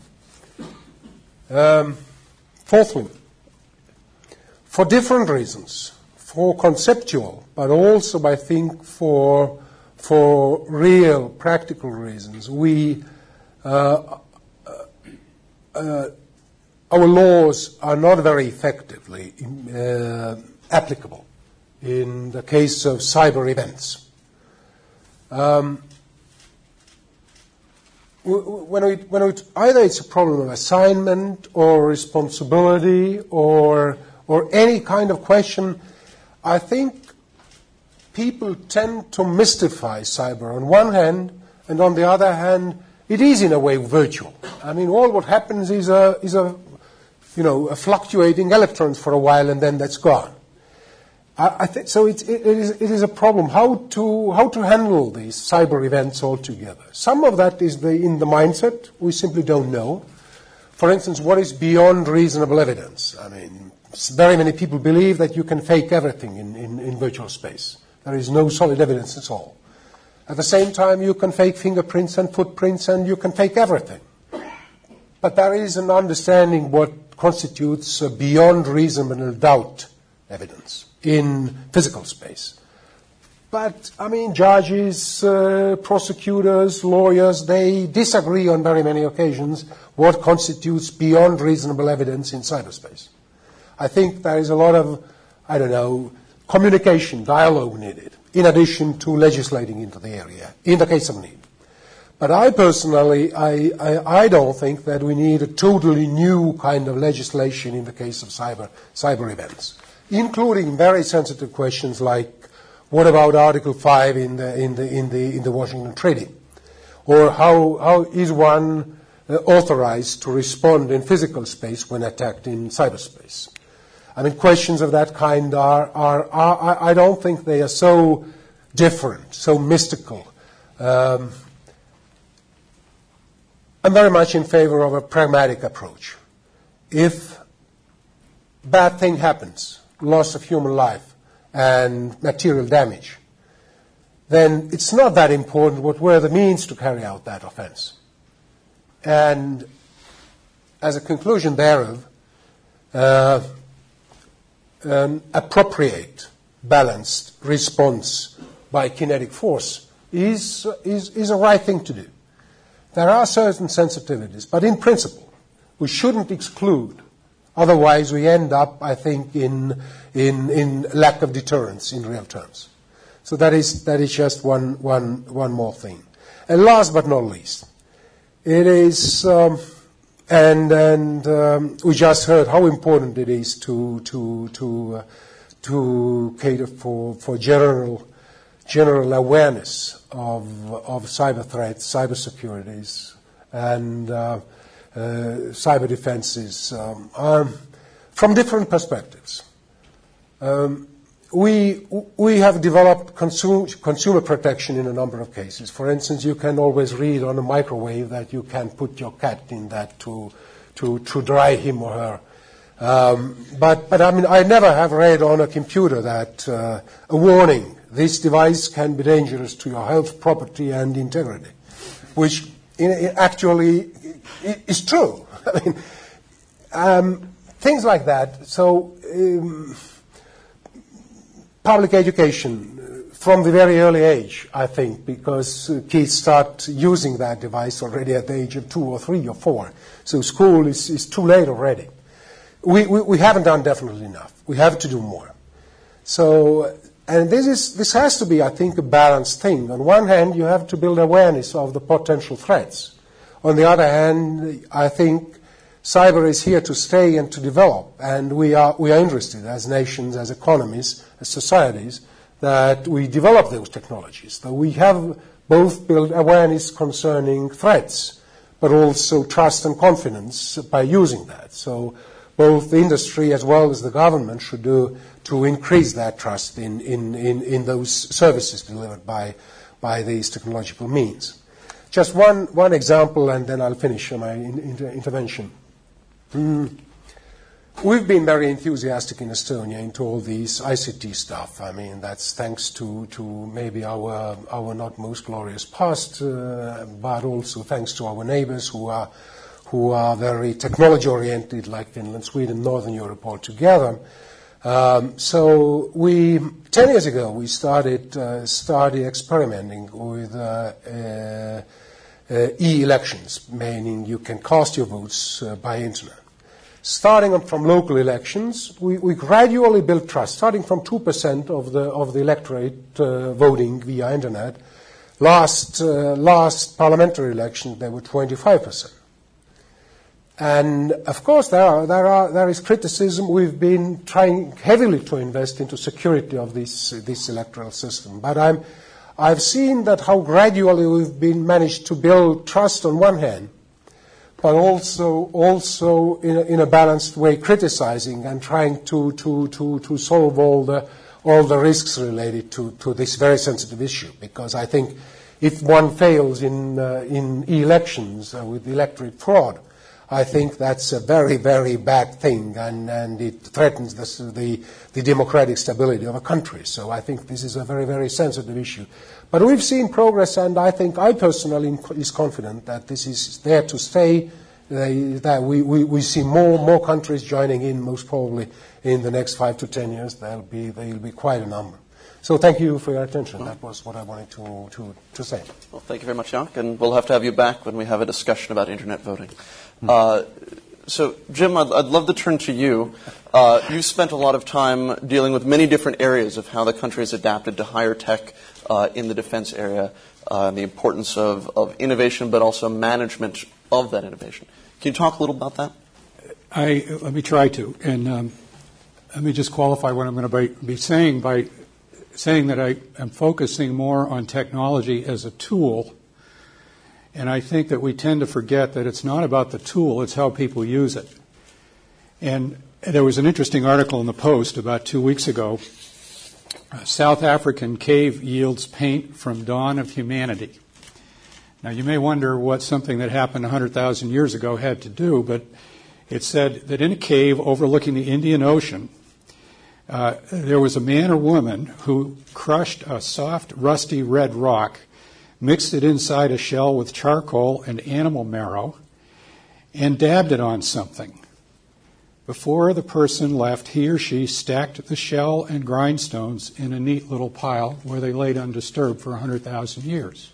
Fourthly, for different reasons, for conceptual, but also, I think, for real practical reasons, our laws are not very effectively applicable in the case of cyber events. Either it's a problem of assignment or responsibility or any kind of question, I think people tend to mystify cyber on one hand, and on the other hand, it is in a way virtual. I mean, all what happens is a fluctuating electrons for a while, and then that's gone. I think so. It is a problem how to handle these cyber events altogether. Some of that is in the mindset. We simply don't know. For instance, what is beyond reasonable evidence? I mean, very many people believe that you can fake everything in virtual space. There is no solid evidence at all. At the same time, you can fake fingerprints and footprints, and you can fake everything. But there is an understanding what constitutes beyond reasonable doubt evidence in physical space. But, I mean, judges, prosecutors, lawyers, they disagree on very many occasions what constitutes beyond reasonable evidence in cyberspace. I think there is a lot of, communication, dialogue needed, in addition to legislating into the area, in the case of need. But I personally, I don't think that we need a totally new kind of legislation in the case of cyber events, including very sensitive questions like, what about Article 5 in the Washington Treaty, or how is one authorized to respond in physical space when attacked in cyberspace? I mean, questions of that kind I don't think they are so different, so mystical. I'm very much in favor of a pragmatic approach. If bad thing happens, loss of human life and material damage, then it's not that important what were the means to carry out that offense. And as a conclusion thereof, an appropriate, balanced response by kinetic force is a right thing to do. There are certain sensitivities, but in principle, we shouldn't exclude. Otherwise, we end up, I think, in lack of deterrence in real terms. So that is just one more thing. And last but not least, it is, we just heard how important it is to cater for general awareness of cyber threats, cyber securities, and cyber defenses from different perspectives. We have developed consumer protection in a number of cases. For instance, you can always read on a microwave that you can put your cat in that to dry him or her. But I mean, I never have read on a computer that a warning, this device can be dangerous to your health, property, and integrity, which actually is true. I mean, things like that. So public education from the very early age, I think, because kids start using that device already at the age of 2 or 3 or 4. So school is too late already. We haven't done definitely enough. We have to do more. So, and this has to be, I think, a balanced thing. On one hand, you have to build awareness of the potential threats. On the other hand, I think cyber is here to stay and to develop, and we are interested as nations, as economies, as societies, that we develop those technologies. That we have both built awareness concerning threats, but also trust and confidence by using that. So both the industry as well as the government should do to increase that trust in those services delivered by these technological means. Just one example, and then I'll finish my intervention. we've been very enthusiastic in Estonia into all these ICT stuff. I mean, that's thanks to maybe our not most glorious past, but also thanks to our neighbors who are very technology oriented, like Finland, Sweden, Northern Europe altogether. So 10 years ago, we started experimenting with e-elections, meaning you can cast your votes by internet. Starting from local elections, we gradually built trust, starting from 2% of the electorate voting via internet. Last parliamentary election, they were 25%. And of course, there is criticism. We've been trying heavily to invest into security of this electoral system. But I've seen that how gradually we've been managed to build trust on one hand, but also in a balanced way, criticizing and trying to solve all the risks related to this very sensitive issue. Because I think if one fails in elections with electorate fraud, I think that's a very, very bad thing, and it threatens the democratic stability of a country. So I think this is a very, very sensitive issue. But we've seen progress, and I personally is confident that this is there to stay. That we see more countries joining in. Most probably in the next 5 to 10 years, there'll be quite a number. So thank you for your attention. That was what I wanted to say. Well, thank you very much, Jaak, and we'll have to have you back when we have a discussion about internet voting. So, Jim, I'd love to turn to you. You've spent a lot of time dealing with many different areas of how the country has adapted to higher tech in the defense area, and the importance of innovation, but also management of that innovation. Can you talk a little about that? Let me try to. And let me just qualify what I'm going to be saying by saying that I am focusing more on technology as a tool. And I think that we tend to forget that it's not about the tool, it's how people use it. And there was an interesting article in the Post about 2 weeks ago. South African cave yields paint from dawn of humanity. Now, you may wonder what something that happened 100,000 years ago had to do, but it said that in a cave overlooking the Indian Ocean, there was a man or woman who crushed a soft, rusty red rock, mixed it inside a shell with charcoal and animal marrow, and dabbed it on something. Before the person left, he or she stacked the shell and grindstones in a neat little pile where they laid undisturbed for 100,000 years.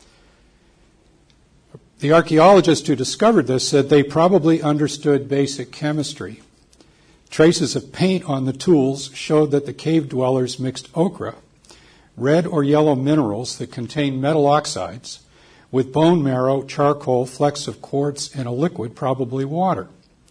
The archaeologists who discovered this said they probably understood basic chemistry. Traces of paint on the tools showed that the cave dwellers mixed ochre, red or yellow minerals that contain metal oxides, with bone marrow, charcoal, flecks of quartz, and a liquid, probably water.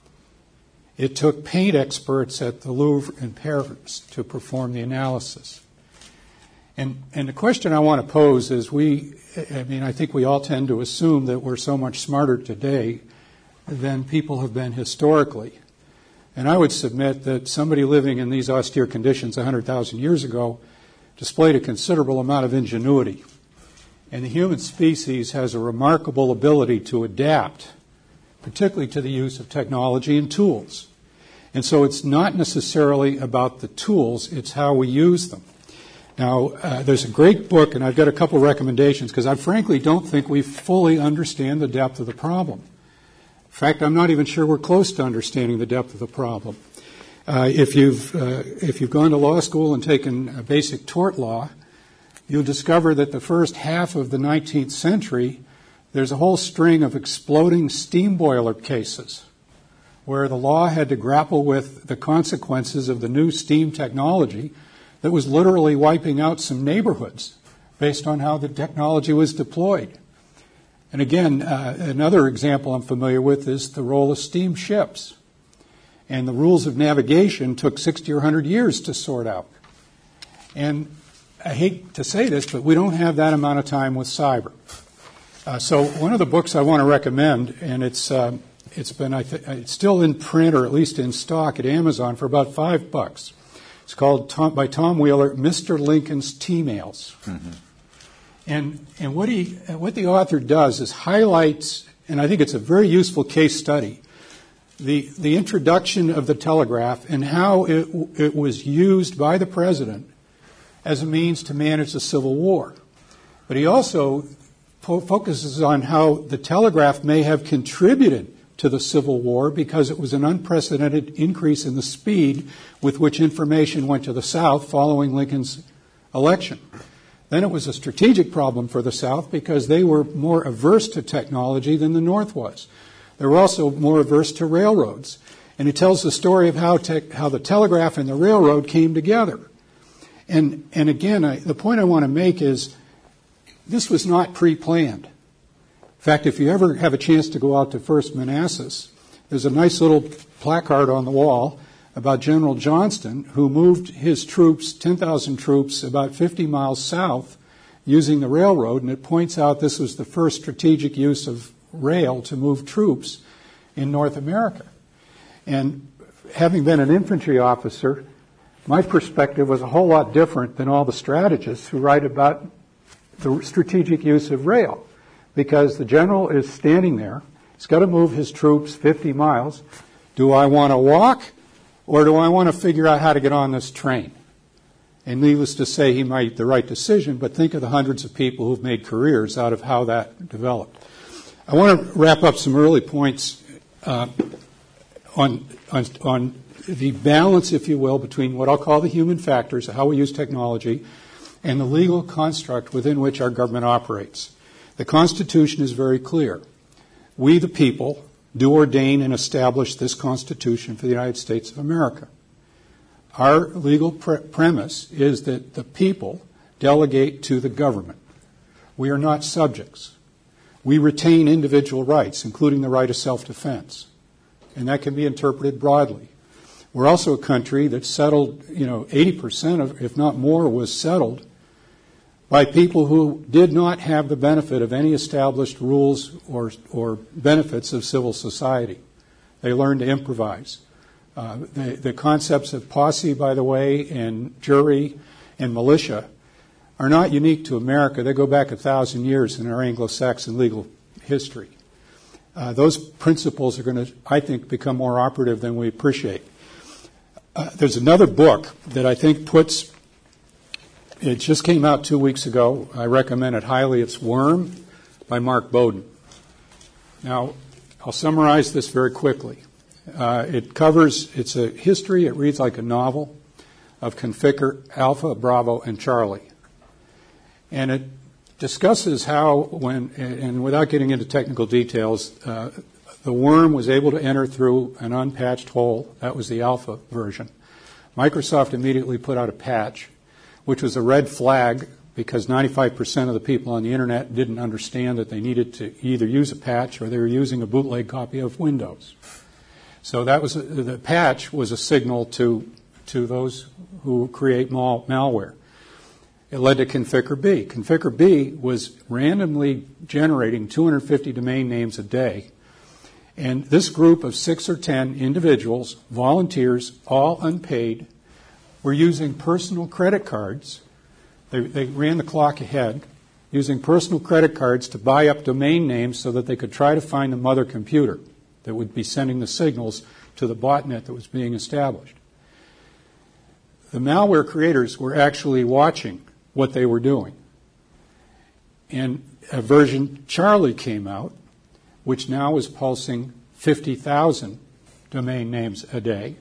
It took paint experts at the Louvre in Paris to perform the analysis. And the question I want to pose is I think we all tend to assume that we're so much smarter today than people have been historically. And I would submit that somebody living in these austere conditions 100,000 years ago displayed a considerable amount of ingenuity. And the human species has a remarkable ability to adapt, particularly to the use of technology and tools. And so it's not necessarily about the tools, it's how we use them. Now, there's a great book, and I've got a couple recommendations, because I frankly don't think we fully understand the depth of the problem. In fact, I'm not even sure we're close to understanding the depth of the problem. If you've gone to law school and taken basic tort law, you'll discover that the first half of the 19th century, there's a whole string of exploding steam boiler cases where the law had to grapple with the consequences of the new steam technology that was literally wiping out some neighborhoods based on how the technology was deployed. And again, another example I'm familiar with is the role of steamships. And the rules of navigation took 60 or 100 years to sort out. And I hate to say this, but we don't have that amount of time with cyber. So one of the books I want to recommend, and it's still in print or at least in stock at Amazon for about $5. It's called by Tom Wheeler, Mr. Lincoln's T-Mails. Mm-hmm. And what the author does is highlights, and I think it's a very useful case study, the introduction of the telegraph and how it was used by the president as a means to manage the Civil War. But he also focuses on how the telegraph may have contributed to the Civil War because it was an unprecedented increase in the speed with which information went to the South following Lincoln's election. Then it was a strategic problem for the South because they were more averse to technology than the North was. They were also more averse to railroads. And he tells the story of how the telegraph and the railroad came together. And again, the point I want to make is this was not pre-planned. In fact, if you ever have a chance to go out to First Manassas, there's a nice little placard on the wall about General Johnston, who moved his troops, 10,000 troops, about 50 miles south using the railroad, and it points out this was the first strategic use of rail to move troops in North America. And having been an infantry officer, my perspective was a whole lot different than all the strategists who write about the strategic use of rail, because the general is standing there. He's got to move his troops 50 miles. Do I want to walk, or do I want to figure out how to get on this train? And needless to say, he made the right decision, but think of the hundreds of people who've made careers out of how that developed. I want to wrap up some early points on the balance, if you will, between what I'll call the human factors, how we use technology, and the legal construct within which our government operates. The Constitution is very clear. We, the people, do ordain and establish this Constitution for the United States of America. Our legal premise is that the people delegate to the government. We are not subjects. We retain individual rights, including the right of self-defense. And that can be interpreted broadly. We're also a country that settled, 80% of, if not more, was settled by people who did not have the benefit of any established rules or benefits of civil society. They learned to improvise. The concepts of posse, by the way, and jury and militia are not unique to America. They go back 1,000 years in our Anglo-Saxon legal history. Those principles are going to, I think, become more operative than we appreciate. There's another book that I think it just came out 2 weeks ago. I recommend it highly. It's Worm by Mark Bowden. Now, I'll summarize this very quickly. It's a history, it reads like a novel, of Conficker, Alpha, Bravo, and Charlie. And it discusses how, and without getting into technical details, the worm was able to enter through an unpatched hole. That was the Alpha version. Microsoft immediately put out a patch, which was a red flag because 95% of the people on the Internet didn't understand that they needed to either use a patch or they were using a bootleg copy of Windows. So the patch was a signal to those who create malware. It led to Conficker B. Conficker B was randomly generating 250 domain names a day. And this group of 6 or 10 individuals, volunteers, all unpaid, were using personal credit cards. They ran the clock ahead, using personal credit cards to buy up domain names so that they could try to find the mother computer that would be sending the signals to the botnet that was being established. The malware creators were actually watching what they were doing. And a version Charlie came out, which now is pulsing 50,000 domain names a day,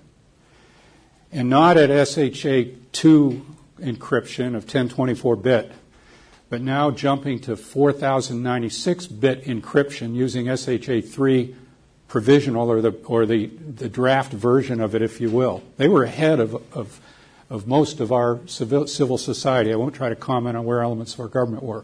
and not at SHA-2 encryption of 1024-bit, but now jumping to 4,096-bit encryption using SHA-3 provisional or the draft version of it, if you will. They were ahead of most of our civil society. I won't try to comment on where elements of our government were.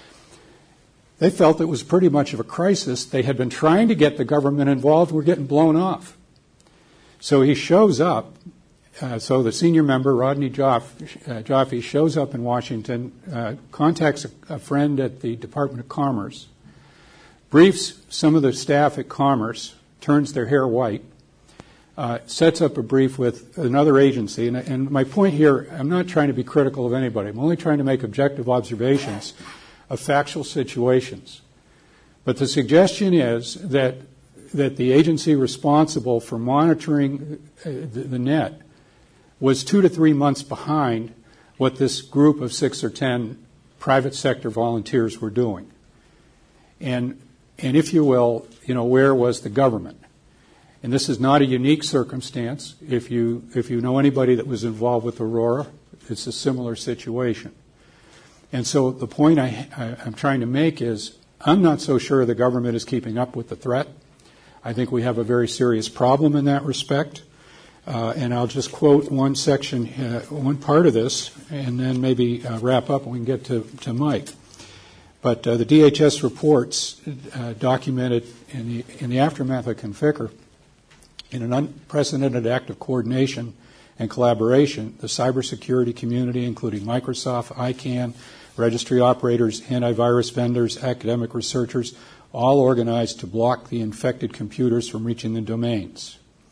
They felt it was pretty much of a crisis. They had been trying to get the government involved. We're getting blown off. So he shows up. So the senior member, Rodney Joffe, shows up in Washington, contacts a friend at the Department of Commerce, briefs some of the staff at Commerce, turns their hair white, sets up a brief with another agency. And my point here, I'm not trying to be critical of anybody. I'm only trying to make objective observations of factual situations. But the suggestion is that that the agency responsible for monitoring the net was 2 to 3 months behind what this group of 6 or 10 private sector volunteers were doing. And if you will, where was the government? And this is not a unique circumstance. If you know anybody that was involved with Aurora, it's a similar situation. And so the point I'm trying to make is I'm not so sure the government is keeping up with the threat. I think we have a very serious problem in that respect. And I'll just quote one section, one part of this, and then maybe wrap up and we can get to Mike. But the DHS reports documented in the aftermath of Conficker, in an unprecedented act of coordination and collaboration, the cybersecurity community, including Microsoft, ICANN, registry operators, antivirus vendors, academic researchers, all organized to block the infected computers from reaching the domains.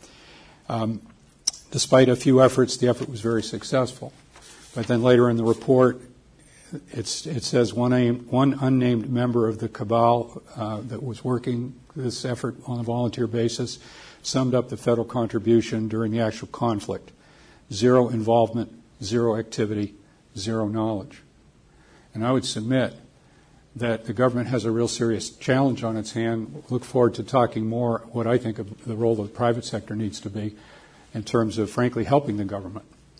Despite a few efforts, the effort was very successful. But then later in the report, it says one unnamed member of the cabal that was working this effort on a volunteer basis summed up the federal contribution during the actual conflict. 0 involvement, 0 activity, 0 knowledge. And I would submit that the government has a real serious challenge on its hand. Look forward to talking more what I think of the role of the private sector needs to be in terms of, frankly, helping the government.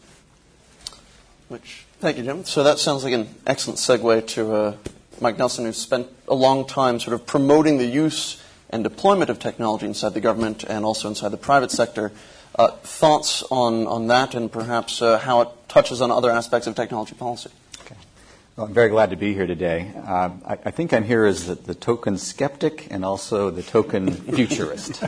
Thank you, Jim. So that sounds like an excellent segue to Mike Nelson, who's spent a long time sort of promoting the use and deployment of technology inside the government and also inside the private sector. Thoughts on that and perhaps how it touches on other aspects of technology policy? Okay. Well, I'm very glad to be here today. I think I'm here as the token skeptic and also the token futurist.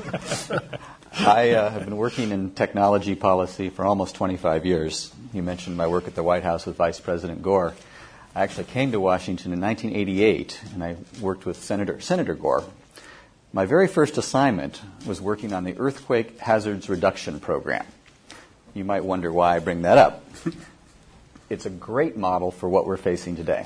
I have been working in technology policy for almost 25 years. You mentioned my work at the White House with Vice President Gore. I actually came to Washington in 1988, and I worked with Senator Gore. My very first assignment was working on the Earthquake Hazards Reduction Program. You might wonder why I bring that up. It's a great model for what we're facing today.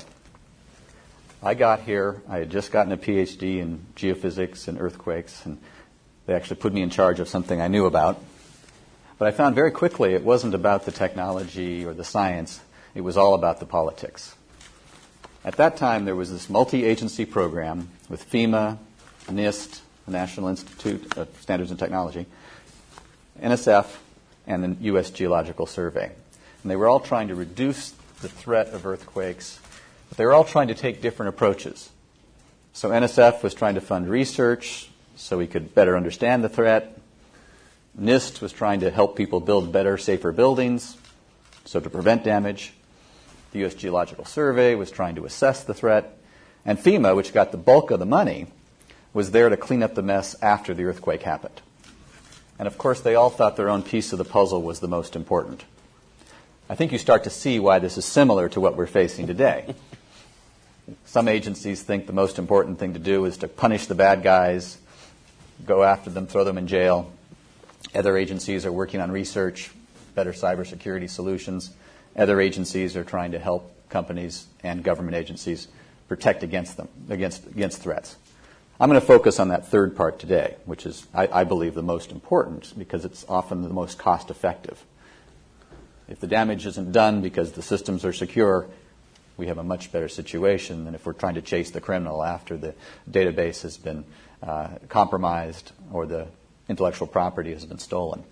I got here, I had just gotten a PhD in geophysics and earthquakes, and they actually put me in charge of something I knew about. But I found very quickly it wasn't about the technology or the science, it was all about the politics. At that time, there was this multi-agency program with FEMA, NIST, the National Institute of Standards and Technology, NSF, and the U.S. Geological Survey. And they were all trying to reduce the threat of earthquakes, but they were all trying to take different approaches. So NSF was trying to fund research so we could better understand the threat. NIST was trying to help people build better, safer buildings, so to prevent damage. The U.S. Geological Survey was trying to assess the threat. And FEMA, which got the bulk of the money, was there to clean up the mess after the earthquake happened. And of course, they all thought their own piece of the puzzle was the most important. I think you start to see why this is similar to what we're facing today. Some agencies think the most important thing to do is to punish the bad guys, go after them, throw them in jail. Other agencies are working on research, better cybersecurity solutions. Other agencies are trying to help companies and government agencies protect against threats. I'm going to focus on that third part today, which is, I believe, the most important because it's often the most cost-effective. If the damage isn't done because the systems are secure, we have a much better situation than if we're trying to chase the criminal after the database has been compromised or the intellectual property has been stolen.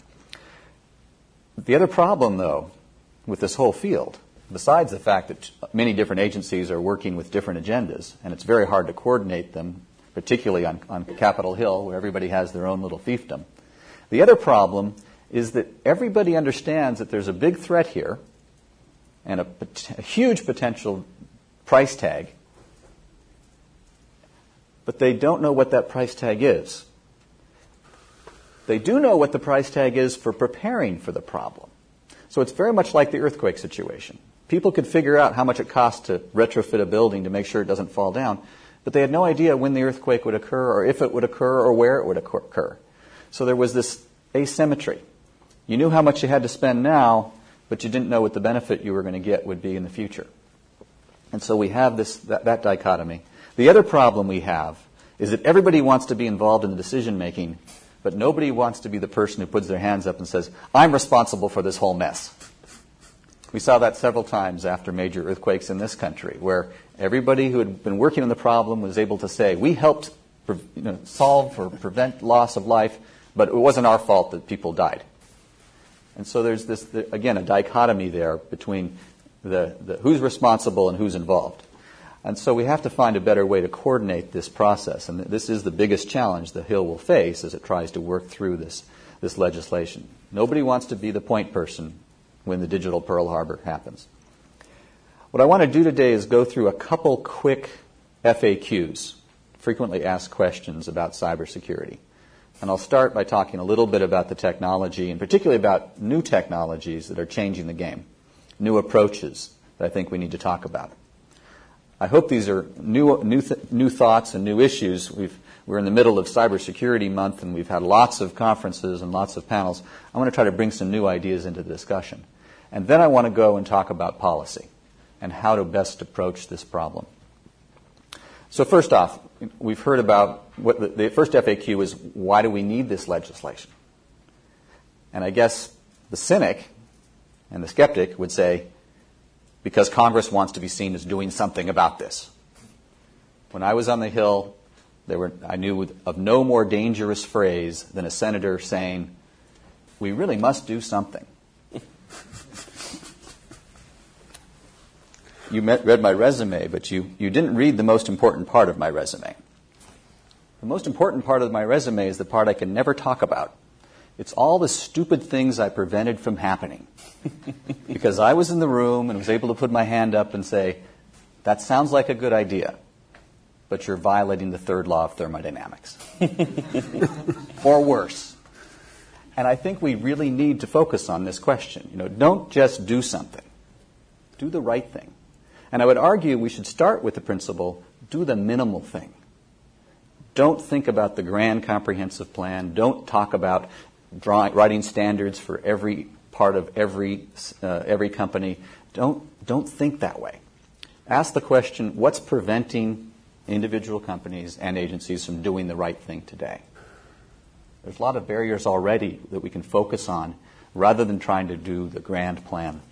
The other problem, though, with this whole field, besides the fact that many different agencies are working with different agendas, and it's very hard to coordinate them, particularly on Capitol Hill, where everybody has their own little fiefdom. The other problem is that everybody understands that there's a big threat here and a huge potential price tag, but they don't know what that price tag is. They do know what the price tag is for preparing for the problem. So it's very much like the earthquake situation. People could figure out how much it costs to retrofit a building to make sure it doesn't fall down, but they had no idea when the earthquake would occur or if it would occur or where it would occur. So there was this asymmetry. You knew how much you had to spend now, but you didn't know what the benefit you were going to get would be in the future. And so we have that dichotomy. The other problem we have is that everybody wants to be involved in the decision making, but nobody wants to be the person who puts their hands up and says, I'm responsible for this whole mess. We saw that several times after major earthquakes in this country, where everybody who had been working on the problem was able to say, we helped solve or prevent loss of life, but it wasn't our fault that people died. And so there's this, again, a dichotomy there between the who's responsible and who's involved. And so we have to find a better way to coordinate this process. And this is the biggest challenge the Hill will face as it tries to work through this legislation. Nobody wants to be the point person when the digital Pearl Harbor happens. What I want to do today is go through a couple quick FAQs, frequently asked questions about cybersecurity. And I'll start by talking a little bit about the technology, and particularly about new technologies that are changing the game, new approaches that I think we need to talk about. I hope these are new thoughts and new issues. We're in the middle of Cybersecurity Month, and we've had lots of conferences and lots of panels. I want to try to bring some new ideas into the discussion. And then I want to go and talk about policy and how to best approach this problem. So first off, we've heard about what the first FAQ is, why do we need this legislation? And I guess the cynic and the skeptic would say, because Congress wants to be seen as doing something about this. When I was on the Hill, I knew of no more dangerous phrase than a senator saying, we really must do something. You read my resume, but you didn't read the most important part of my resume. The most important part of my resume is the part I can never talk about. It's all the stupid things I prevented from happening. Because I was in the room and was able to put my hand up and say, that sounds like a good idea, but you're violating the third law of thermodynamics. Or worse. And I think we really need to focus on this question. Don't just do something. Do the right thing. And I would argue we should start with the principle, do the minimal thing. Don't think about the grand comprehensive plan. Don't talk about writing standards for every part of every company. Don't think that way. Ask the question, what's preventing individual companies and agencies from doing the right thing today? There's a lot of barriers already that we can focus on rather than trying to do the grand plan.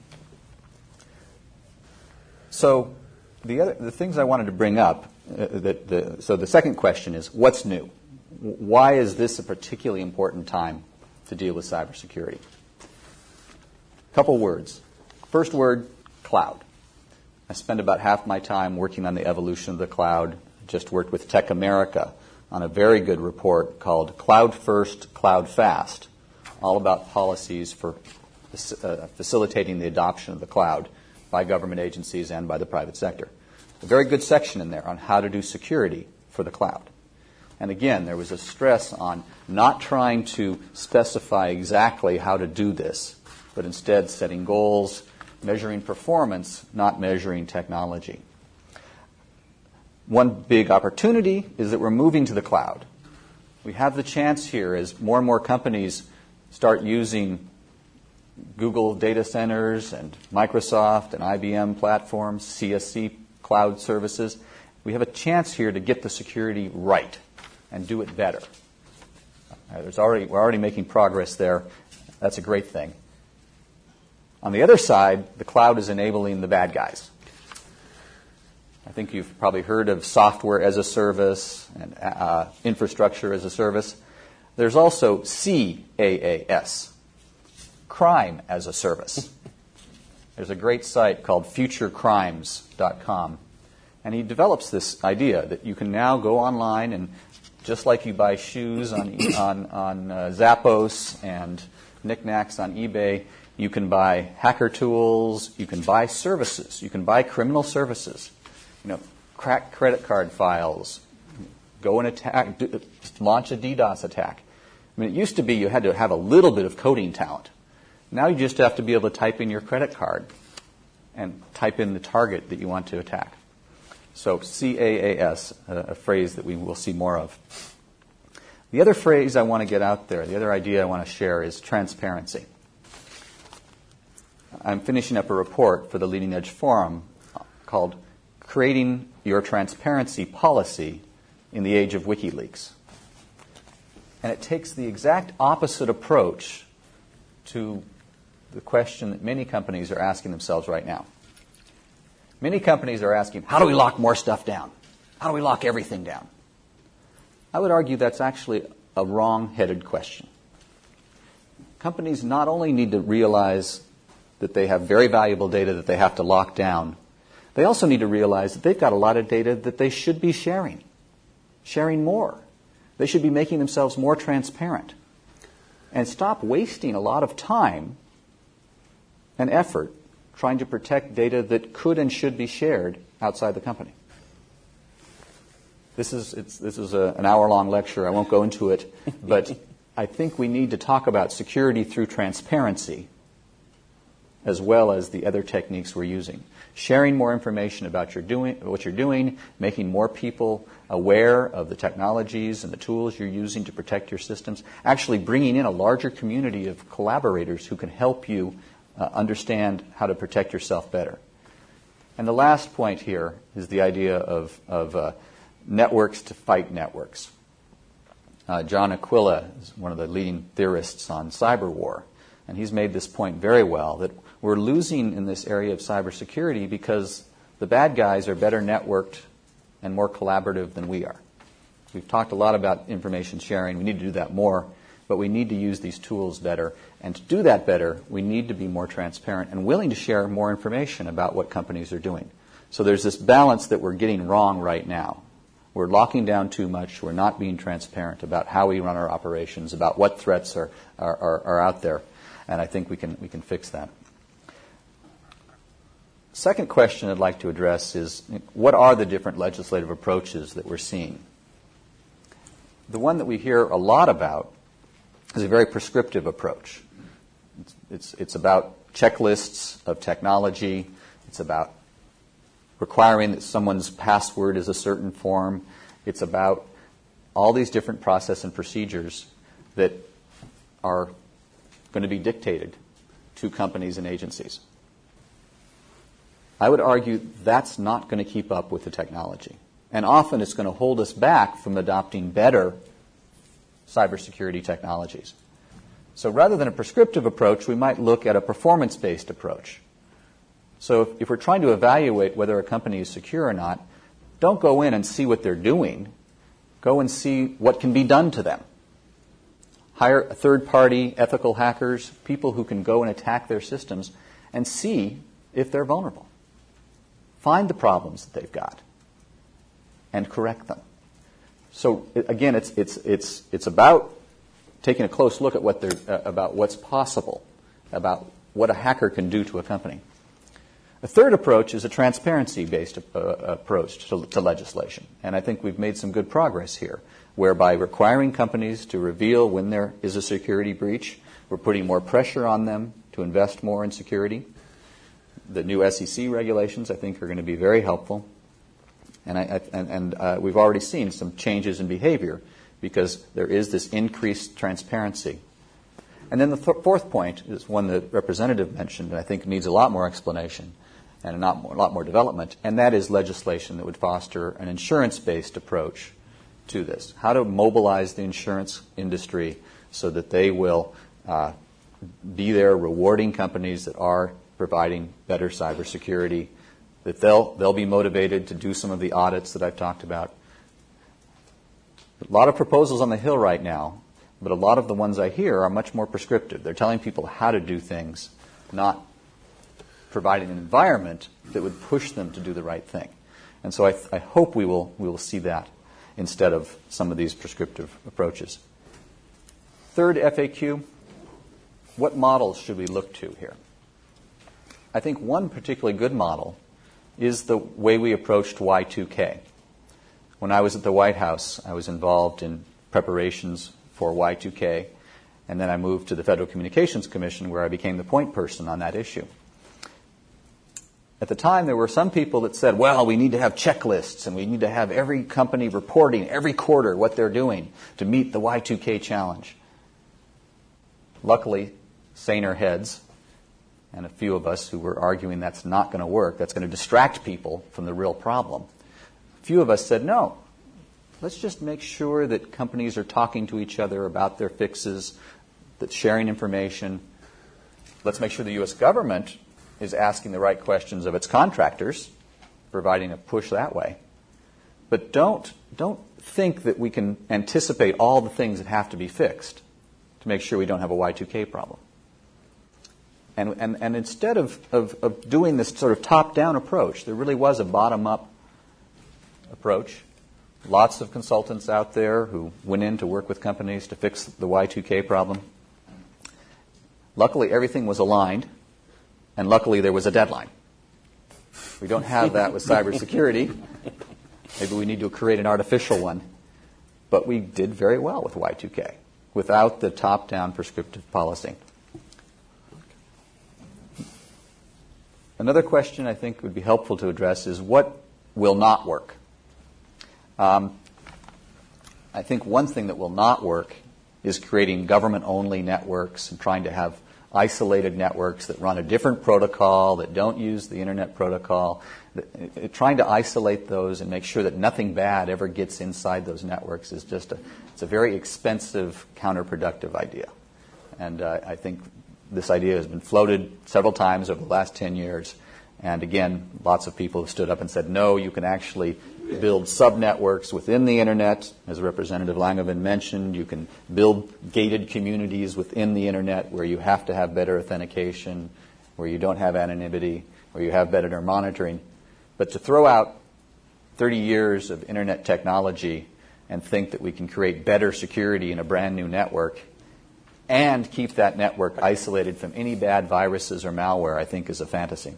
So the things I wanted to bring up, so the second question is, what's new? Why is this a particularly important time to deal with cybersecurity? Couple words. First word, cloud. I spend about half my time working on the evolution of the cloud. Just worked with Tech America on a very good report called Cloud First, Cloud Fast, all about policies for facilitating the adoption of the cloud by government agencies and by the private sector. A very good section in there on how to do security for the cloud. And again, there was a stress on not trying to specify exactly how to do this, but instead setting goals, measuring performance, not measuring technology. One big opportunity is that we're moving to the cloud. We have the chance here as more and more companies start using Google data centers and Microsoft and IBM platforms, CSC cloud services. We have a chance here to get the security right and do it better. We're already making progress there. That's a great thing. On the other side, the cloud is enabling the bad guys. I think you've probably heard of software as a service and infrastructure as a service. There's also CAAS, crime as a service. There's a great site called futurecrimes.com, and he develops this idea that you can now go online and just like you buy shoes on Zappos and knickknacks on eBay, you can buy hacker tools, you can buy services, you can buy criminal services, crack credit card files, go and attack, launch a DDoS attack. I mean, it used to be you had to have a little bit of coding talent. Now you just have to be able to type in your credit card and type in the target that you want to attack. So CAAS, a phrase that we will see more of. The other phrase I want to get out there, the other idea I want to share is transparency. I'm finishing up a report for the Leading Edge Forum called Creating Your Transparency Policy in the age of WikiLeaks. And it takes the exact opposite approach to the question that many companies are asking themselves right now. Many companies are asking, how do we lock more stuff down? How do we lock everything down? I would argue that's actually a wrong-headed question. Companies not only need to realize that they have very valuable data that they have to lock down, they also need to realize that they've got a lot of data that they should be sharing more. They should be making themselves more transparent and stop wasting a lot of time and effort trying to protect data that could and should be shared outside the company. This is an hour-long lecture. I won't go into it, but I think we need to talk about security through transparency as well as the other techniques we're using. Sharing more information about what you're doing, making more people aware of the technologies and the tools you're using to protect your systems, actually bringing in a larger community of collaborators who can help you understand how to protect yourself better. And the last point here is the idea of networks to fight networks. John Aquila is one of the leading theorists on cyber war, and he's made this point very well, that we're losing in this area of cybersecurity because the bad guys are better networked and more collaborative than we are. We've talked a lot about information sharing. We need to do that more, but we need to use these tools better. And to do that better, we need to be more transparent and willing to share more information about what companies are doing. So there's this balance that we're getting wrong right now. We're locking down too much. We're not being transparent about how we run our operations, about what threats are out there. And I think we can fix that. Second question I'd like to address is, what are the different legislative approaches that we're seeing? The one that we hear a lot about is a very prescriptive approach. It's about checklists of technology. It's about requiring that someone's password is a certain form. It's about all these different process and procedures that are going to be dictated to companies and agencies. I would argue that's not going to keep up with the technology. And often it's going to hold us back from adopting better cybersecurity technologies. So rather than a prescriptive approach, we might look at a performance-based approach. So if we're trying to evaluate whether a company is secure or not, don't go in and see what they're doing. Go and see what can be done to them. Hire third-party ethical hackers, people who can go and attack their systems, and see if they're vulnerable. Find the problems that they've got and correct them. So again, it's about taking a close look at about what's possible, about what a hacker can do to a company. A third approach is a transparency-based approach to legislation, and I think we've made some good progress here, whereby requiring companies to reveal when there is a security breach, we're putting more pressure on them to invest more in security. The new SEC regulations, I think, are going to be very helpful. And we've already seen some changes in behavior because there is this increased transparency. And then the fourth point is one that Representative mentioned, and I think needs a lot more explanation and a lot more development, and that is legislation that would foster an insurance-based approach to this. How to mobilize the insurance industry so that they will be there rewarding companies that are providing better cybersecurity, that they'll be motivated to do some of the audits that I've talked about. A lot of proposals on the Hill right now, but a lot of the ones I hear are much more prescriptive. They're telling people how to do things, not providing an environment that would push them to do the right thing. And so I hope we will see that instead of some of these prescriptive approaches. Third FAQ, what models should we look to here? I think one particularly good model is the way we approached Y2K. When I was at the White House, I was involved in preparations for Y2K, and then I moved to the Federal Communications Commission where I became the point person on that issue. At the time, there were some people that said, well, we need to have checklists and we need to have every company reporting every quarter what they're doing to meet the Y2K challenge. Luckily, saner heads and a few of us who were arguing that's not going to work, that's going to distract people from the real problem. A few of us said, no, let's just make sure that companies are talking to each other about their fixes, that's sharing information. Let's make sure the U.S. government is asking the right questions of its contractors, providing a push that way. But don't think that we can anticipate all the things that have to be fixed to make sure we don't have a Y2K problem. And instead of doing this sort of top-down approach, there really was a bottom-up approach. Lots of consultants out there who went in to work with companies to fix the Y2K problem. Luckily, everything was aligned, and luckily there was a deadline. We don't have that with cybersecurity. Maybe we need to create an artificial one. But we did very well with Y2K without the top-down prescriptive policy. Another question I think would be helpful to address is what will not work? I think one thing that will not work is creating government-only networks and trying to have isolated networks that run a different protocol, that don't use the Internet protocol, trying to isolate those and make sure that nothing bad ever gets inside those networks is just it's a very expensive, counterproductive idea. And I think this idea has been floated several times over the last 10 years. And again, lots of people have stood up and said, no, you can actually build subnetworks within the Internet. As Representative Langevin mentioned, you can build gated communities within the Internet where you have to have better authentication, where you don't have anonymity, where you have better monitoring. But to throw out 30 years of Internet technology and think that we can create better security in a brand new network and keep that network isolated from any bad viruses or malware, I think is a fantasy.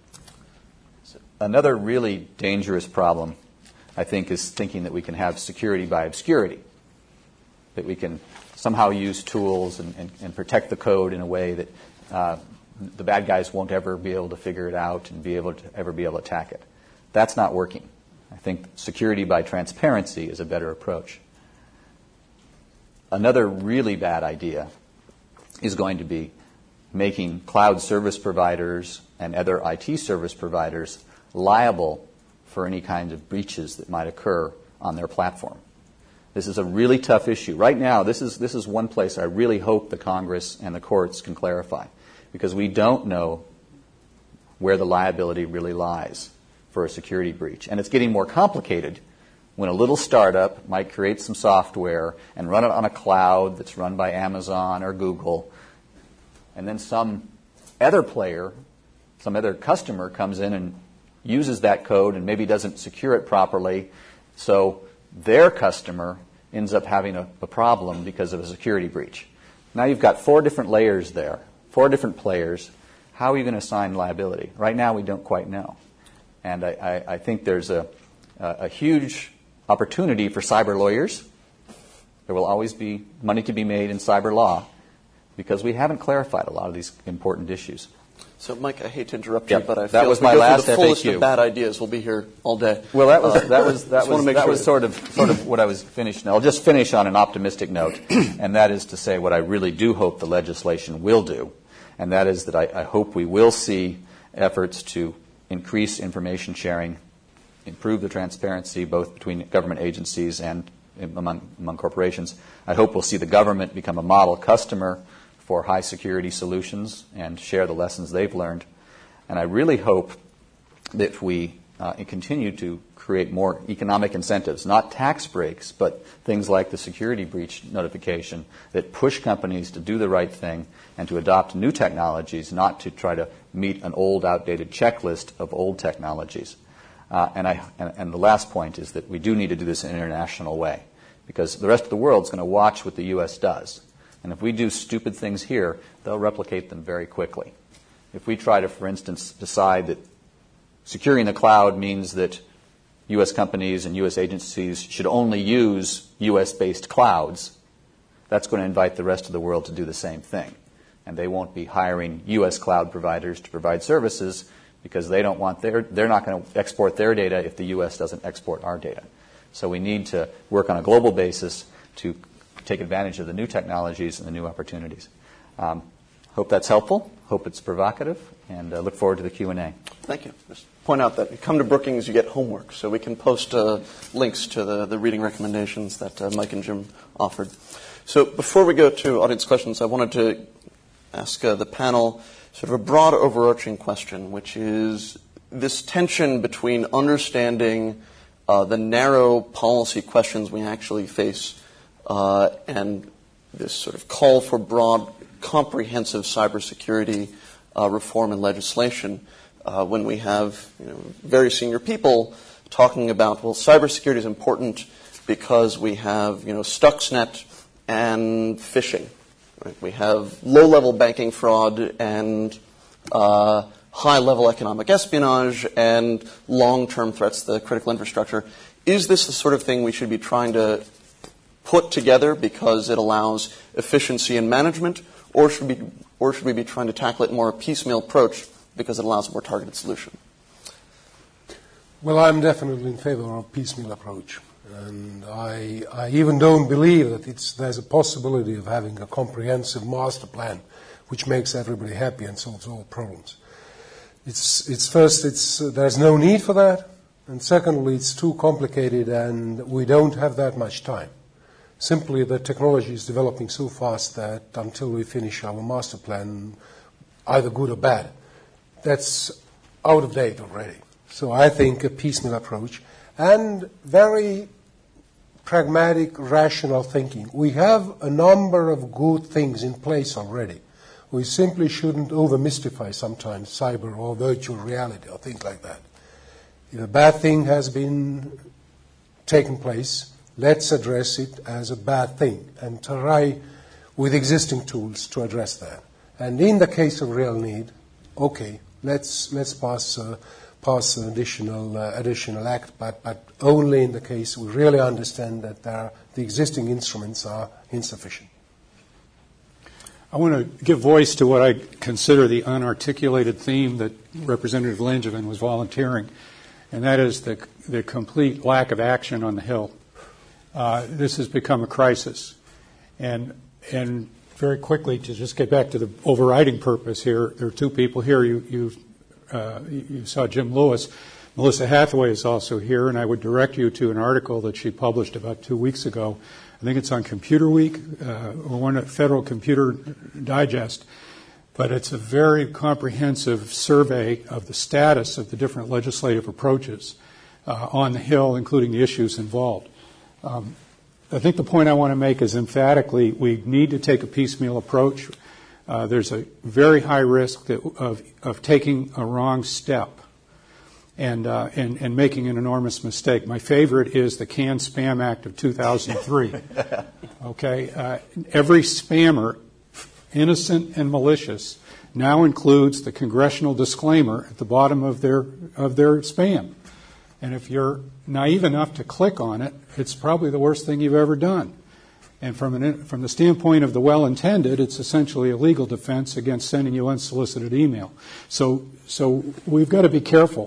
Another really dangerous problem, I think, is thinking that we can have security by obscurity, that we can somehow use tools and protect the code in a way that the bad guys won't ever be able to figure it out and ever be able to attack it. That's not working. I think security by transparency is a better approach. Another really bad idea is going to be making cloud service providers and other IT service providers liable for any kind of breaches that might occur on their platform. This is a really tough issue. Right now, this is one place I really hope the Congress and the courts can clarify, because we don't know where the liability really lies for a security breach. And it's getting more complicated when a little startup might create some software and run it on a cloud that's run by Amazon or Google, and then some other player, some other customer comes in and uses that code and maybe doesn't secure it properly, so their customer ends up having a problem because of a security breach. Now you've got 4 different layers there, 4 different players. How are you going to assign liability? Right now we don't quite know. And I think there's a huge opportunity for cyber lawyers. There will always be money to be made in cyber law because we haven't clarified a lot of these important issues. So, Mike, I hate to interrupt you, but I that feel was if we my go last through the fullest FAQ. of bad ideas, we'll be here all day. Well, that was sure sort of what I was finishing. I'll just finish on an optimistic note, and that is to say what I really do hope the legislation will do, and that is that I hope we will see efforts to increase information sharing, improve the transparency both between government agencies and among corporations. I hope we'll see the government become a model customer for high security solutions and share the lessons they've learned. And I really hope that we continue to create more economic incentives, not tax breaks, but things like the security breach notification that push companies to do the right thing and to adopt new technologies, not to try to meet an old, outdated checklist of old technologies. And the last point is that we do need to do this in an international way, because the rest of the world is going to watch what the U.S. does. And if we do stupid things here, they'll replicate them very quickly. If we try to, for instance, decide that securing the cloud means that U.S. companies and U.S. agencies should only use U.S.-based clouds, that's going to invite the rest of the world to do the same thing. And they won't be hiring U.S. cloud providers to provide services because they don't want they're not going to export their data if the U.S. doesn't export our data. So we need to work on a global basis to take advantage of the new technologies and the new opportunities. Hope that's helpful. Hope it's provocative, and look forward to the Q&A. Thank you. Just point out that you come to Brookings, you get homework, so we can post links to the reading recommendations that Mike and Jim offered. So before we go to audience questions, I wanted to ask the panel sort of a broad overarching question, which is this tension between understanding the narrow policy questions we actually face and this sort of call for broad, comprehensive cybersecurity reform and legislation when we have very senior people talking about, well, cybersecurity is important because we have Stuxnet and phishing. Right? We have low-level banking fraud and high-level economic espionage and long-term threats to the critical infrastructure. Is this the sort of thing we should be trying to put together because it allows efficiency in management, or should we be trying to tackle it more a piecemeal approach because it allows a more targeted solution? Well, I'm definitely in favor of a piecemeal approach. And I even don't believe that there's a possibility of having a comprehensive master plan which makes everybody happy and solves all problems. There's no need for that. And secondly, it's too complicated and we don't have that much time. Simply, the technology is developing so fast that until we finish our master plan, either good or bad, that's out of date already. So I think a piecemeal approach and very pragmatic, rational thinking. We have a number of good things in place already. We simply shouldn't over-mystify sometimes cyber or virtual reality or things like that. If a bad thing has been taken place, let's address it as a bad thing and try with existing tools to address that. And in the case of real need, okay, let's pass an additional act, but only in the case we really understand that the existing instruments are insufficient. I want to give voice to what I consider the unarticulated theme that Representative Langevin was volunteering, and that is the complete lack of action on the Hill. This has become a crisis. And very quickly, to just get back to the overriding purpose here, there are two people here. You saw Jim Lewis. Melissa Hathaway is also here, and I would direct you to an article that she published about 2 weeks ago. I think it's on Computer Week or one at Federal Computer Digest. But it's a very comprehensive survey of the status of the different legislative approaches on the Hill, including the issues involved. I think the point I want to make is emphatically we need to take a piecemeal approach. There's a very high risk of taking a wrong step and making an enormous mistake. My favorite is the CAN-SPAM Act of 2003. Okay, every spammer, innocent and malicious, now includes the congressional disclaimer at the bottom of their spam. And if you're naive enough to click on it, it's probably the worst thing you've ever done. And from the standpoint of the well-intended, it's essentially a legal defense against sending you unsolicited email. So we've got to be careful.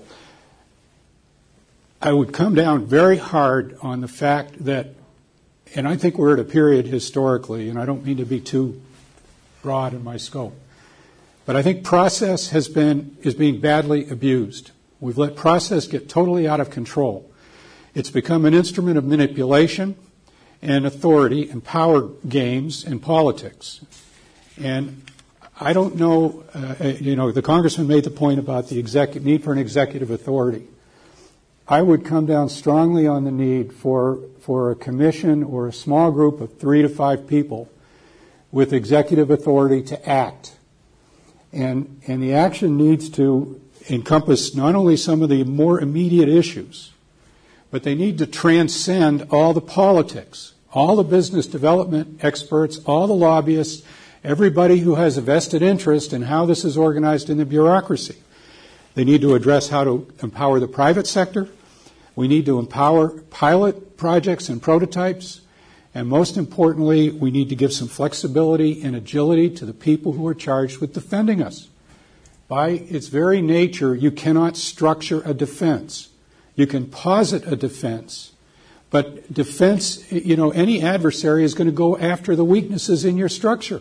I would come down very hard on the fact that, and I think we're at a period historically, and I don't mean to be too broad in my scope, but I think process is being badly abused. We've let process get totally out of control. It's become an instrument of manipulation and authority and power games in politics. And I don't know, the congressman made the point about the need for an executive authority. I would come down strongly on the need for a commission or a small group of 3 to 5 people with executive authority to act. And the action needs to encompass not only some of the more immediate issues, but they need to transcend all the politics, all the business development experts, all the lobbyists, everybody who has a vested interest in how this is organized in the bureaucracy. They need to address how to empower the private sector. We need to empower pilot projects and prototypes. And most importantly, we need to give some flexibility and agility to the people who are charged with defending us. By its very nature, you cannot structure a defense. You can posit a defense. But defense, any adversary is going to go after the weaknesses in your structure.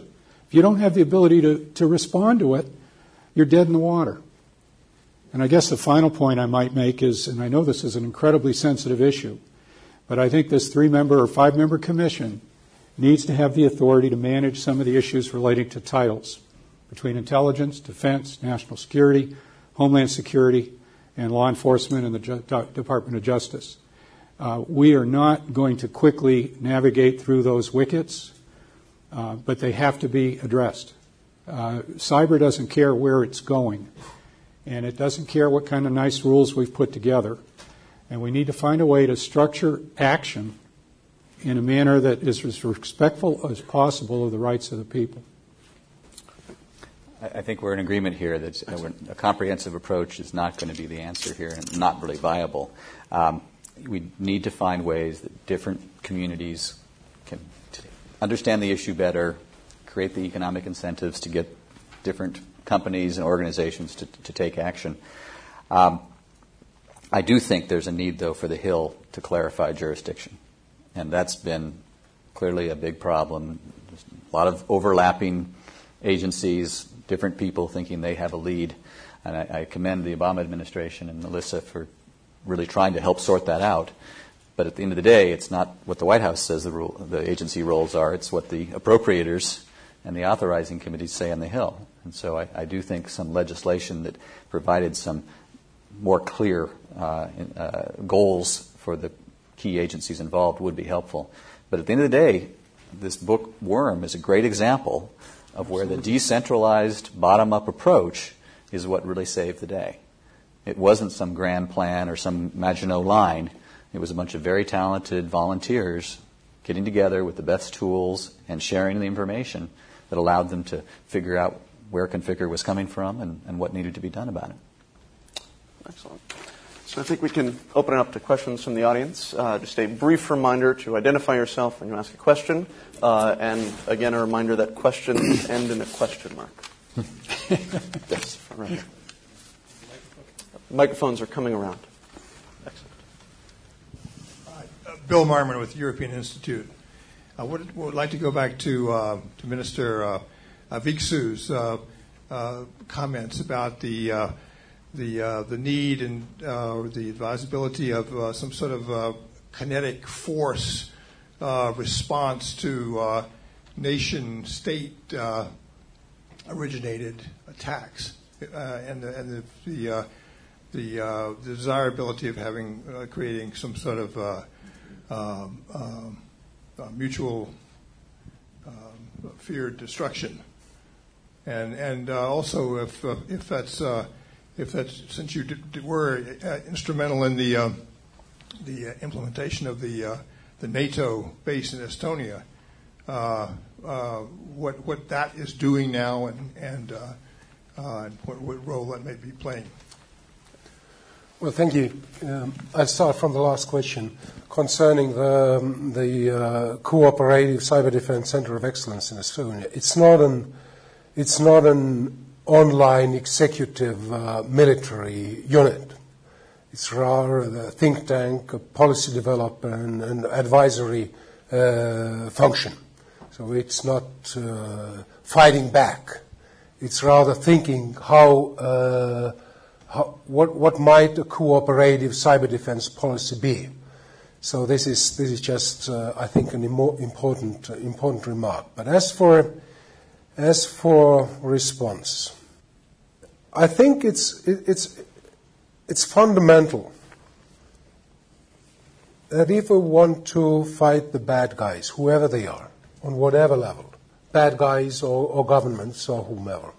If you don't have the ability to respond to it, you're dead in the water. And I guess the final point I might make is, and I know this is an incredibly sensitive issue, but I think this 3-member or 5-member commission needs to have the authority to manage some of the issues relating to titles between intelligence, defense, national security, homeland security, and law enforcement and the Department of Justice. We are not going to quickly navigate through those wickets, but they have to be addressed. Cyber doesn't care where it's going, and it doesn't care what kind of nice rules we've put together. And we need to find a way to structure action in a manner that is as respectful as possible of the rights of the people. I think we're in agreement here that a comprehensive approach is not going to be the answer here and not really viable. We need to find ways that different communities can understand the issue better, create the economic incentives to get different companies and organizations to take action. I do think there's a need, though, for the Hill to clarify jurisdiction. And that's been clearly a big problem. There's a lot of overlapping agencies, different people thinking they have a lead. And I commend the Obama administration and Melissa for really trying to help sort that out. But at the end of the day, it's not what the White House says the agency roles are. It's what the appropriators and the authorizing committees say on the Hill. And so I do think some legislation that provided some more clear goals for the key agencies involved would be helpful. But at the end of the day, this book, Worm, is a great example of where the decentralized, bottom-up approach is what really saved the day. It wasn't some grand plan or some Maginot Line. It was a bunch of very talented volunteers getting together with the best tools and sharing the information that allowed them to figure out where Conficker was coming from and what needed to be done about it. Excellent. So I think we can open it up to questions from the audience. Just a brief reminder to identify yourself when you ask a question. And again, a reminder that questions end in a question mark. Yes, right. Microphones are coming around. Excellent. Bill Marmon with European Institute. I would like to go back to Minister Viksu's comments about the need and the advisability of some sort of kinetic force response to nation-state originated attacks, and the desirability of having creating some sort of mutual feared destruction, and also if that's since you were instrumental in the implementation of the NATO base in Estonia, what that is doing now and what role that may be playing. Well, thank you. I'll start from the last question concerning the Cooperative Cyber Defense Center of Excellence in Estonia. It's not an online executive military unit. It's rather a think tank, a policy developer, and advisory function. So it's not fighting back. It's rather thinking what might a cooperative cyber defense policy be. So this is just I think an important remark. But as for response, I think it's fundamental that if we want to fight the bad guys, whoever they are, on whatever level, bad guys or governments or whomever,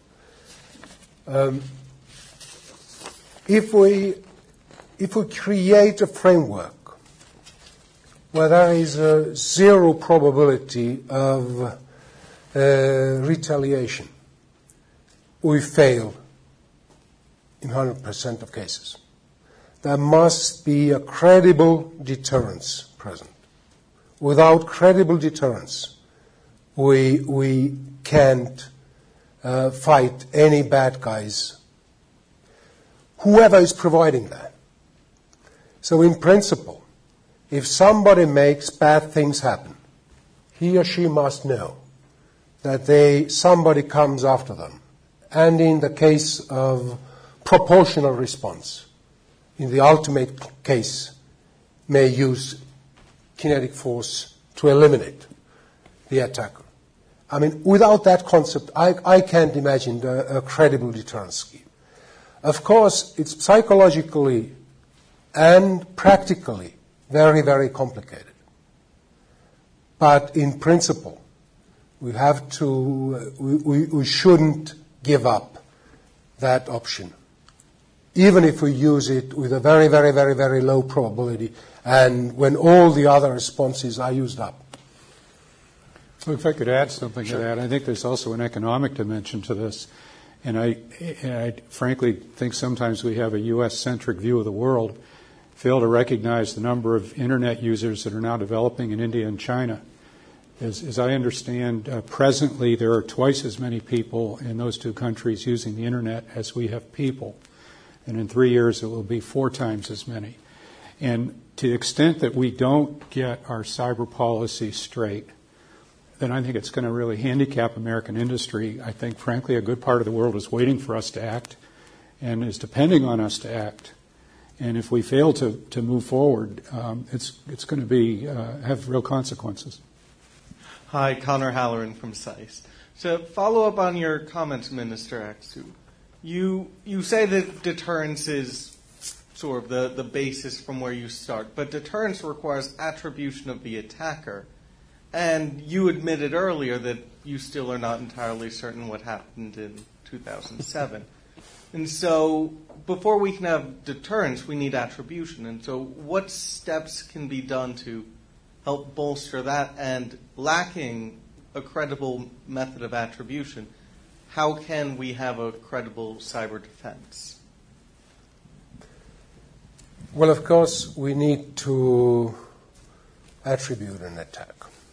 if we create a framework where there is a zero probability of retaliation, we fail in 100% of cases. There must be a credible deterrence present. Without credible deterrence, we can't fight any bad guys, whoever is providing that. So in principle, if somebody makes bad things happen, he or she must know that somebody comes after them, and in the case of proportional response, in the ultimate case, may use kinetic force to eliminate the attacker. I mean, without that concept, I can't imagine a credible deterrence scheme. Of course, it's psychologically and practically very, very complicated. But in principle, we have to, we shouldn't give up that option, even if we use it with a very, very, very, very low probability and when all the other responses are used up. Well, if I could add something to that, I think there's also an economic dimension to this. And I frankly think sometimes we have a U.S.-centric view of the world, fail to recognize the number of Internet users that are now developing in India and China. As I understand, presently there are twice as many people in those two countries using the Internet as we have people. And in 3 years it will be 4 times as many. And to the extent that we don't get our cyber policy straight, then I think it's going to really handicap American industry. I think, frankly, a good part of the world is waiting for us to act and is depending on us to act. And if we fail to move forward, it's going to be have real consequences. Hi, Connor Halloran from SAIS. To follow up on your comments, Minister Aksu, you say that deterrence is sort of the basis from where you start, but deterrence requires attribution of the attacker. And you admitted earlier that you still are not entirely certain what happened in 2007. And so before we can have deterrence, we need attribution. And so what steps can be done to help bolster that? And lacking a credible method of attribution, how can we have a credible cyber defense? Well, of course, we need to attribute an attack.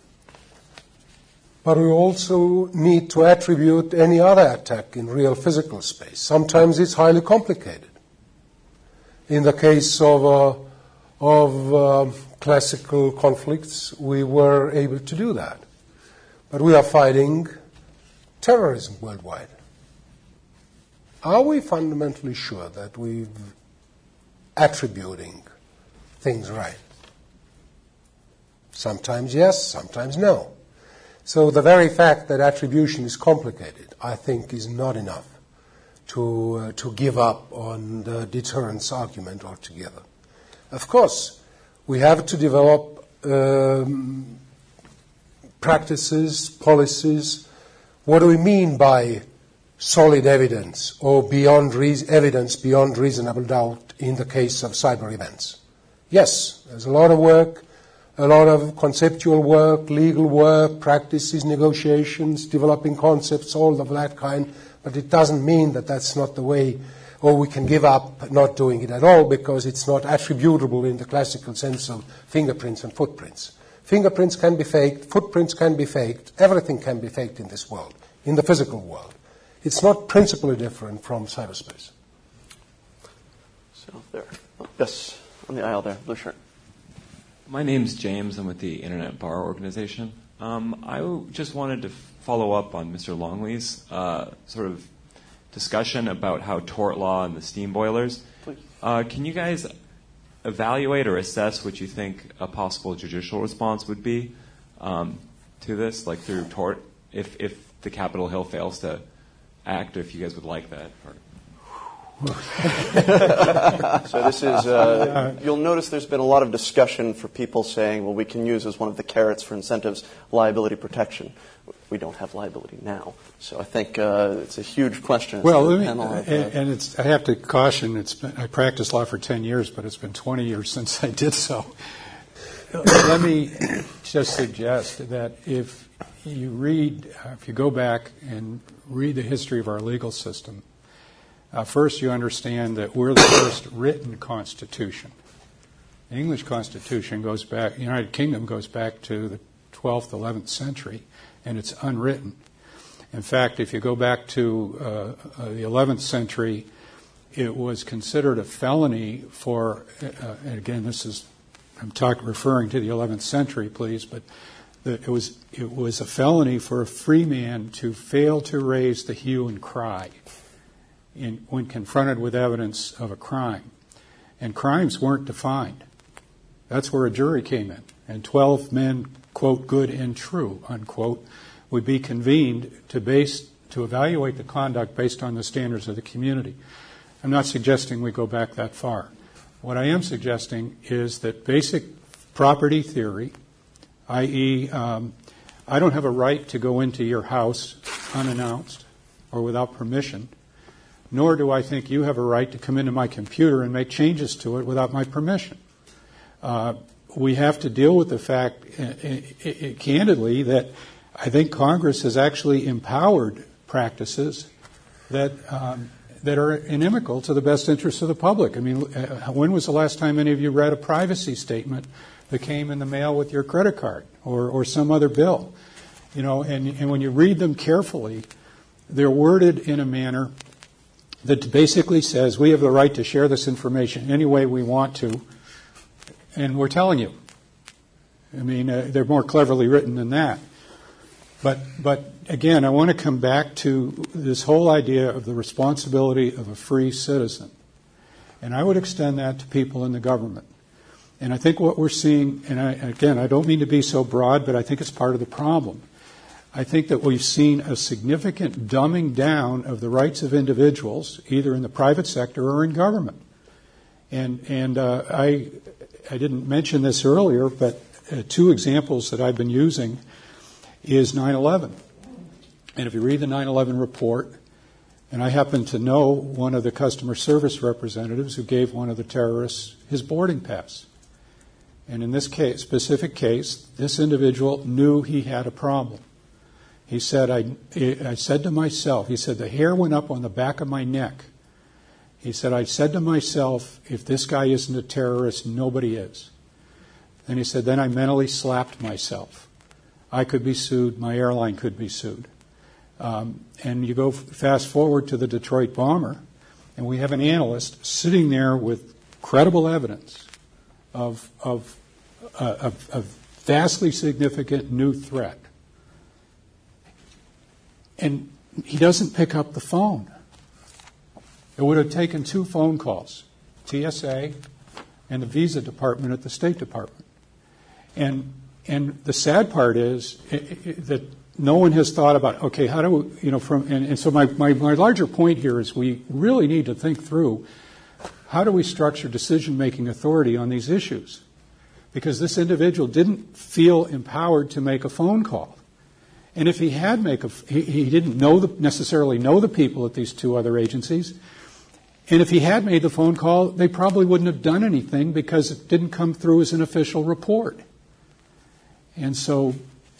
But we also need to attribute any other attack in real physical space. Sometimes it's highly complicated. In the case of classical conflicts, we were able to do that. But we are fighting terrorism worldwide. Are we fundamentally sure that we're attributing things right? Sometimes yes, sometimes no. So the very fact that attribution is complicated, I think, is not enough to give up on the deterrence argument altogether. Of course, we have to develop practices, policies. What do we mean by solid evidence or evidence beyond reasonable doubt in the case of cyber events? Yes, there's a lot of work. A lot of conceptual work, legal work, practices, negotiations, developing concepts, all of that kind. But it doesn't mean that that's not the way, or we can give up not doing it at all because it's not attributable in the classical sense of fingerprints and footprints. Fingerprints can be faked, footprints can be faked, everything can be faked in this world, in the physical world. It's not principally different from cyberspace. So there. Yes, on the aisle there, blue shirt. My name's James. I'm with the Internet Bar Organization. I just wanted to follow up on Mr. Longley's sort of discussion about how tort law and the steam boilers. Can you guys evaluate or assess what you think a possible judicial response would be to this, like through tort, if the Capitol Hill fails to act, or if you guys would like that? So this is, you'll notice there's been a lot of discussion for people saying, well, we can use as one of the carrots for incentives liability protection. We don't have liability now. So I think it's a huge question. Well, I have to caution, I practiced law for 10 years, but it's been 20 years since I did so. Let me just suggest that if you go back and read the history of our legal system, first, you understand that we're the first written constitution. The English Constitution goes back, the United Kingdom goes back to the 12th, 11th century, and it's unwritten. In fact, if you go back to the 11th century, it was considered a felony for, and again, I'm referring to the 11th century, please, but It was a felony for a free man to fail to raise the hue and cry when confronted with evidence of a crime. And crimes weren't defined. That's where a jury came in. And 12 men, quote, good and true, unquote, would be convened to evaluate the conduct based on the standards of the community. I'm not suggesting we go back that far. What I am suggesting is that basic property theory, i.e., I don't have a right to go into your house unannounced or without permission, nor do I think you have a right to come into my computer and make changes to it without my permission. We have to deal with the fact, candidly, that I think Congress has actually empowered practices that are inimical to the best interests of the public. I mean, when was the last time any of you read a privacy statement that came in the mail with your credit card or some other bill? You know, and when you read them carefully, they're worded in a manner that basically says we have the right to share this information any way we want to, and we're telling you. I mean, they're more cleverly written than that. But again, I want to come back to this whole idea of the responsibility of a free citizen. And I would extend that to people in the government. And I think what we're seeing, and I don't mean to be so broad, but I think it's part of the problem. I think that we've seen a significant dumbing down of the rights of individuals, either in the private sector or in government. And I didn't mention this earlier, but two examples that I've been using is 9/11. And if you read the 9/11 report, and I happen to know one of the customer service representatives who gave one of the terrorists his boarding pass. And in this specific case, this individual knew he had a problem. He said, I said to myself, he said, the hair went up on the back of my neck. He said, I said to myself, if this guy isn't a terrorist, nobody is. And he said, then I mentally slapped myself. I could be sued. My airline could be sued. And you go fast forward to the Detroit bomber, and we have an analyst sitting there with credible evidence of a vastly significant new threat. And he doesn't pick up the phone. It would have taken 2 phone calls, TSA and the Visa Department at the State Department. And the sad part is that no one has thought about, okay, how do we, and so my larger point here is we really need to think through how do we structure decision-making authority on these issues? Because this individual didn't feel empowered to make a phone call. And if he had he didn't necessarily know the people at these 2 other agencies. And if he had made the phone call, they probably wouldn't have done anything because it didn't come through as an official report. And so,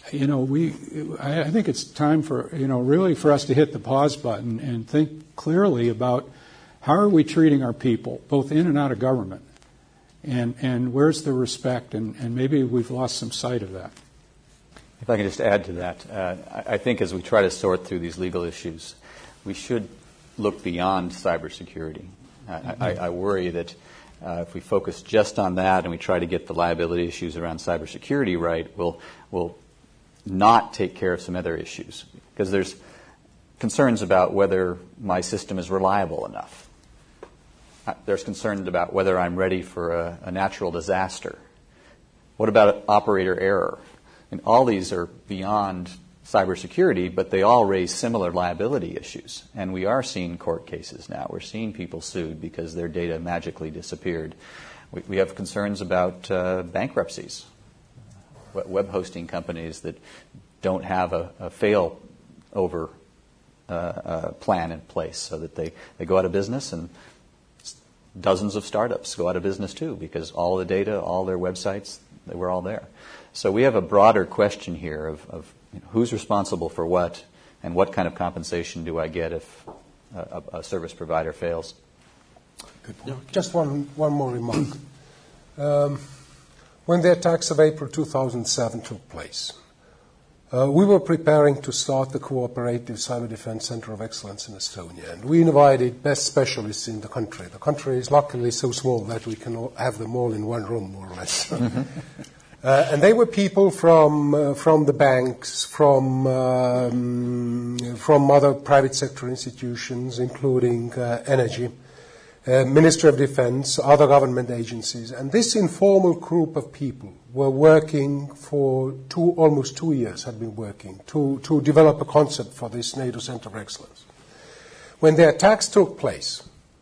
I think it's time for, really for us to hit the pause button and think clearly about how are we treating our people, both in and out of government, and where's the respect, and maybe we've lost some sight of that. If I can just add to that, I think as we try to sort through these legal issues, we should look beyond cybersecurity. I worry that if we focus just on that and we try to get the liability issues around cybersecurity right, we'll not take care of some other issues. Because there's concerns about whether my system is reliable enough. There's concerns about whether I'm ready for a natural disaster. What about operator error? And all these are beyond cybersecurity, but they all raise similar liability issues. And we are seeing court cases now. We're seeing people sued because their data magically disappeared. We have concerns about bankruptcies, web hosting companies that don't have a fail-over plan in place so that they go out of business, and dozens of startups go out of business too because all the data, all their websites, they were all there. So we have a broader question here of who's responsible for what, and what kind of compensation do I get if a service provider fails? Good point. Just one more remark. When the attacks of April 2007 took place, we were preparing to start the Cooperative Cyber Defense Center of Excellence in Estonia, and we invited best specialists in the country. The country is luckily so small that we can have them all in one room, more or less. And they were people from the banks, from other private sector institutions, including energy, Ministry of Defense, other government agencies. And this informal group of people were working for almost 2 years, had been working to develop a concept for this NATO Center of Excellence. When the attacks took place,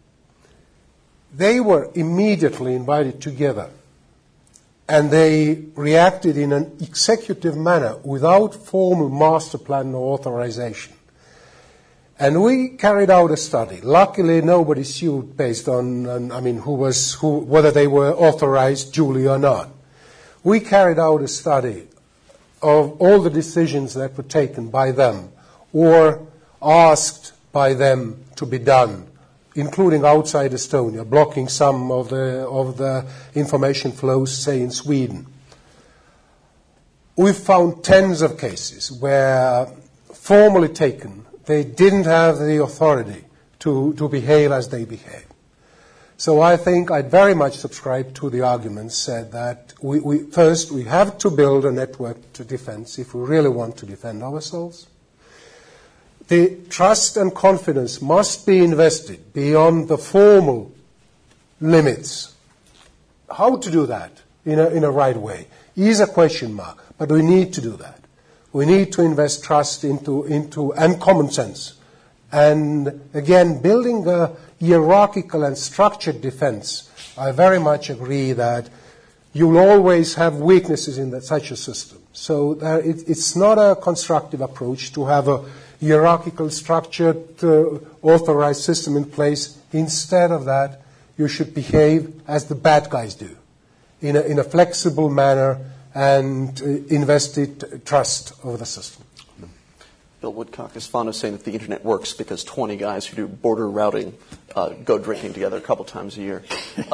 they were immediately invited together, and they reacted in an executive manner without formal master plan or authorization. And we carried out a study. Luckily, nobody sued based on whether they were authorized duly or not. We carried out a study of all the decisions that were taken by them or asked by them to be done, including outside Estonia, blocking some of the information flows, say, in Sweden. We've found tens of cases where, formally taken, they didn't have the authority to behave as they behaved. So I think I'd very much subscribe to the arguments said that first we have to build a network to defense if we really want to defend ourselves. The trust and confidence must be invested beyond the formal limits. How to do that in a right way is a question mark, but we need to do that. We need to invest trust into and common sense. And again, building a hierarchical and structured defense, I very much agree that you'll always have weaknesses in such a system. So it's not a constructive approach to have a hierarchical, structured, authorized system in place. Instead of that, you should behave as the bad guys do, in a flexible manner, and invested trust over the system. Bill Woodcock is fond of saying that the internet works because 20 guys who do border routing go drinking together a couple times a year.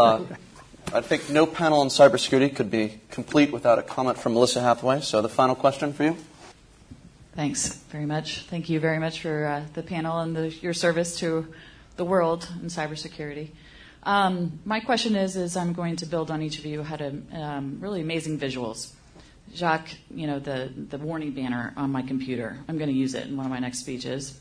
I think no panel on cybersecurity could be complete without a comment from Melissa Hathaway. So the final question for you. Thanks very much. Thank you very much for the panel and your service to the world in cybersecurity. My question is I'm going to build on each of you, had really amazing visuals. Jacques, the warning banner on my computer. I'm going to use it in one of my next speeches.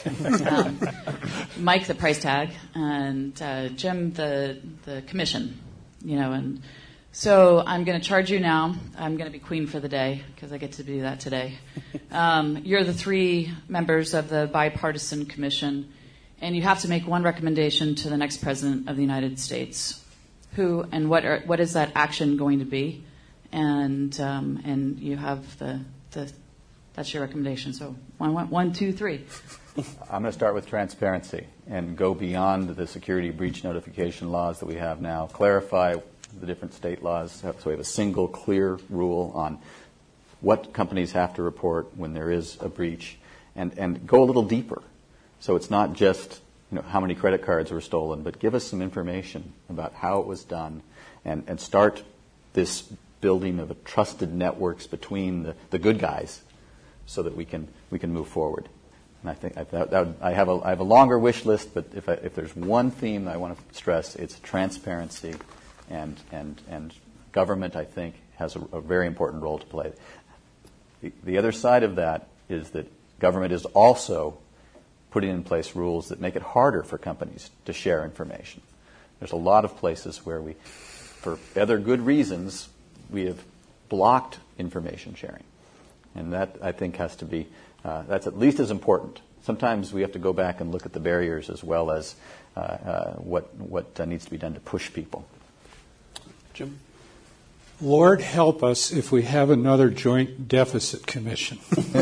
Mike, the price tag, and Jim, the commission. And so I'm going to charge you now. I'm going to be queen for the day because I get to do that today. You're the 3 members of the bipartisan commission, and you have to make one recommendation to the next president of the United States. Who and what is that action going to be? And you have that's your recommendation. So 1, 2, 3. I'm going to start with transparency and go beyond the security breach notification laws that we have now, clarify the different state laws so we have a single clear rule on what companies have to report when there is a breach, and go a little deeper. So it's not just how many credit cards were stolen, but give us some information about how it was done, and start this building of trusted networks between the good guys, so that we can move forward. And I think I have a longer wish list, but if there's one theme that I want to stress, it's transparency, and government, I think, has a very important role to play. The other side of that is that government is also putting in place rules that make it harder for companies to share information. There's a lot of places where for other good reasons, we have blocked information sharing. And that, I think, has to be, that's at least as important. Sometimes we have to go back and look at the barriers as well as what needs to be done to push people. Jim? Lord help us if we have another joint deficit commission.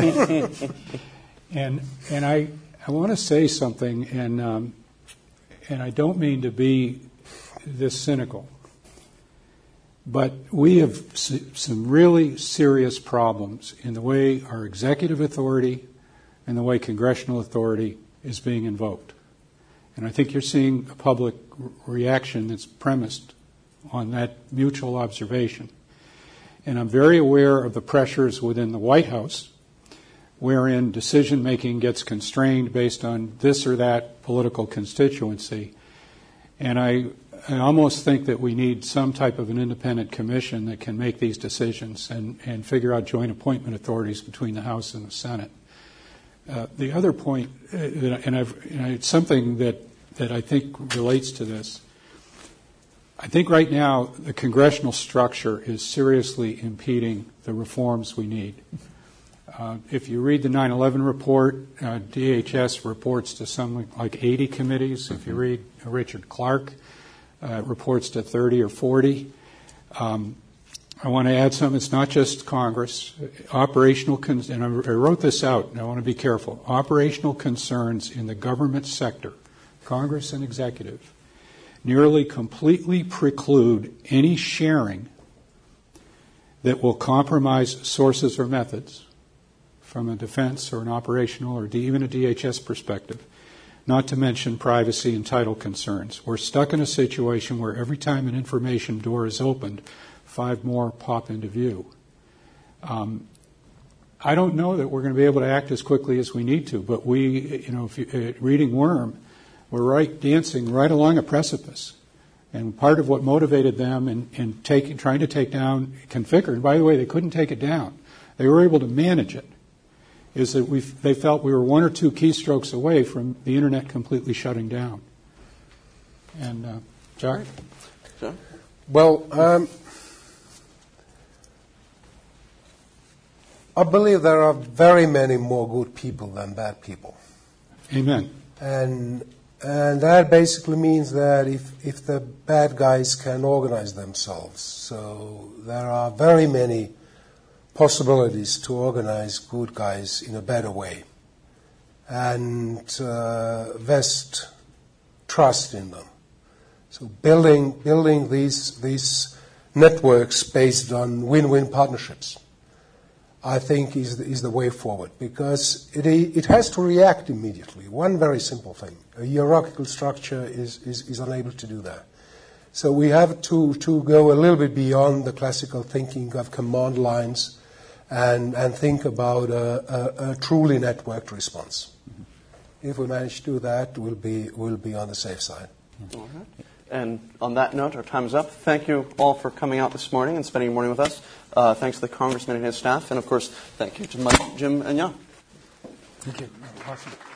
and I want to say something, and I don't mean to be this cynical, but we have some really serious problems in the way our executive authority and the way congressional authority is being invoked. And I think you're seeing a public reaction that's premised on that mutual observation. And I'm very aware of the pressures within the White House, wherein decision-making gets constrained based on this or that political constituency. And I I almost think that we need some type of an independent commission that can make these decisions and figure out joint appointment authorities between the House and the Senate. The other point, and it's something that I think relates to this, I think right now the congressional structure is seriously impeding the reforms we need. If you read the 9/11 report, DHS reports to something like 80 committees. If you read Richard Clark, reports to 30 or 40. I want to add something. It's not just Congress. And I wrote this out, and I want to be careful. Operational concerns in the government sector, Congress and executive, nearly completely preclude any sharing that will compromise sources or methods from a defense or an operational or even a DHS perspective, not to mention privacy and title concerns. We're stuck in a situation where every time an information door is opened, 5 more pop into view. I don't know that we're going to be able to act as quickly as we need to, but reading Worm, we're dancing right along a precipice. And part of what motivated them in trying to take down Conficker, and by the way, they couldn't take it down. They were able to manage it, is that they felt we were 1 or 2 keystrokes away from the Internet completely shutting down. And, Jack? Sure. Well, I believe there are very many more good people than bad people. Amen. And that basically means that if the bad guys can organize themselves, so there are very many possibilities to organize good guys in a better way and vest trust in them. So building these networks based on win-win partnerships, I think is the way forward, because it has to react immediately. One very simple thing: a hierarchical structure is unable to do that. So we have to go a little bit beyond the classical thinking of command lines and think about a truly networked response. Mm-hmm. If we manage to do that, we'll be on the safe side. Mm-hmm. All right. And on that note, our time's up. Thank you all for coming out this morning and spending your morning with us. Thanks to the Congressman and his staff. And, of course, thank you to Mike, Jim, and Jan. Thank you. Awesome.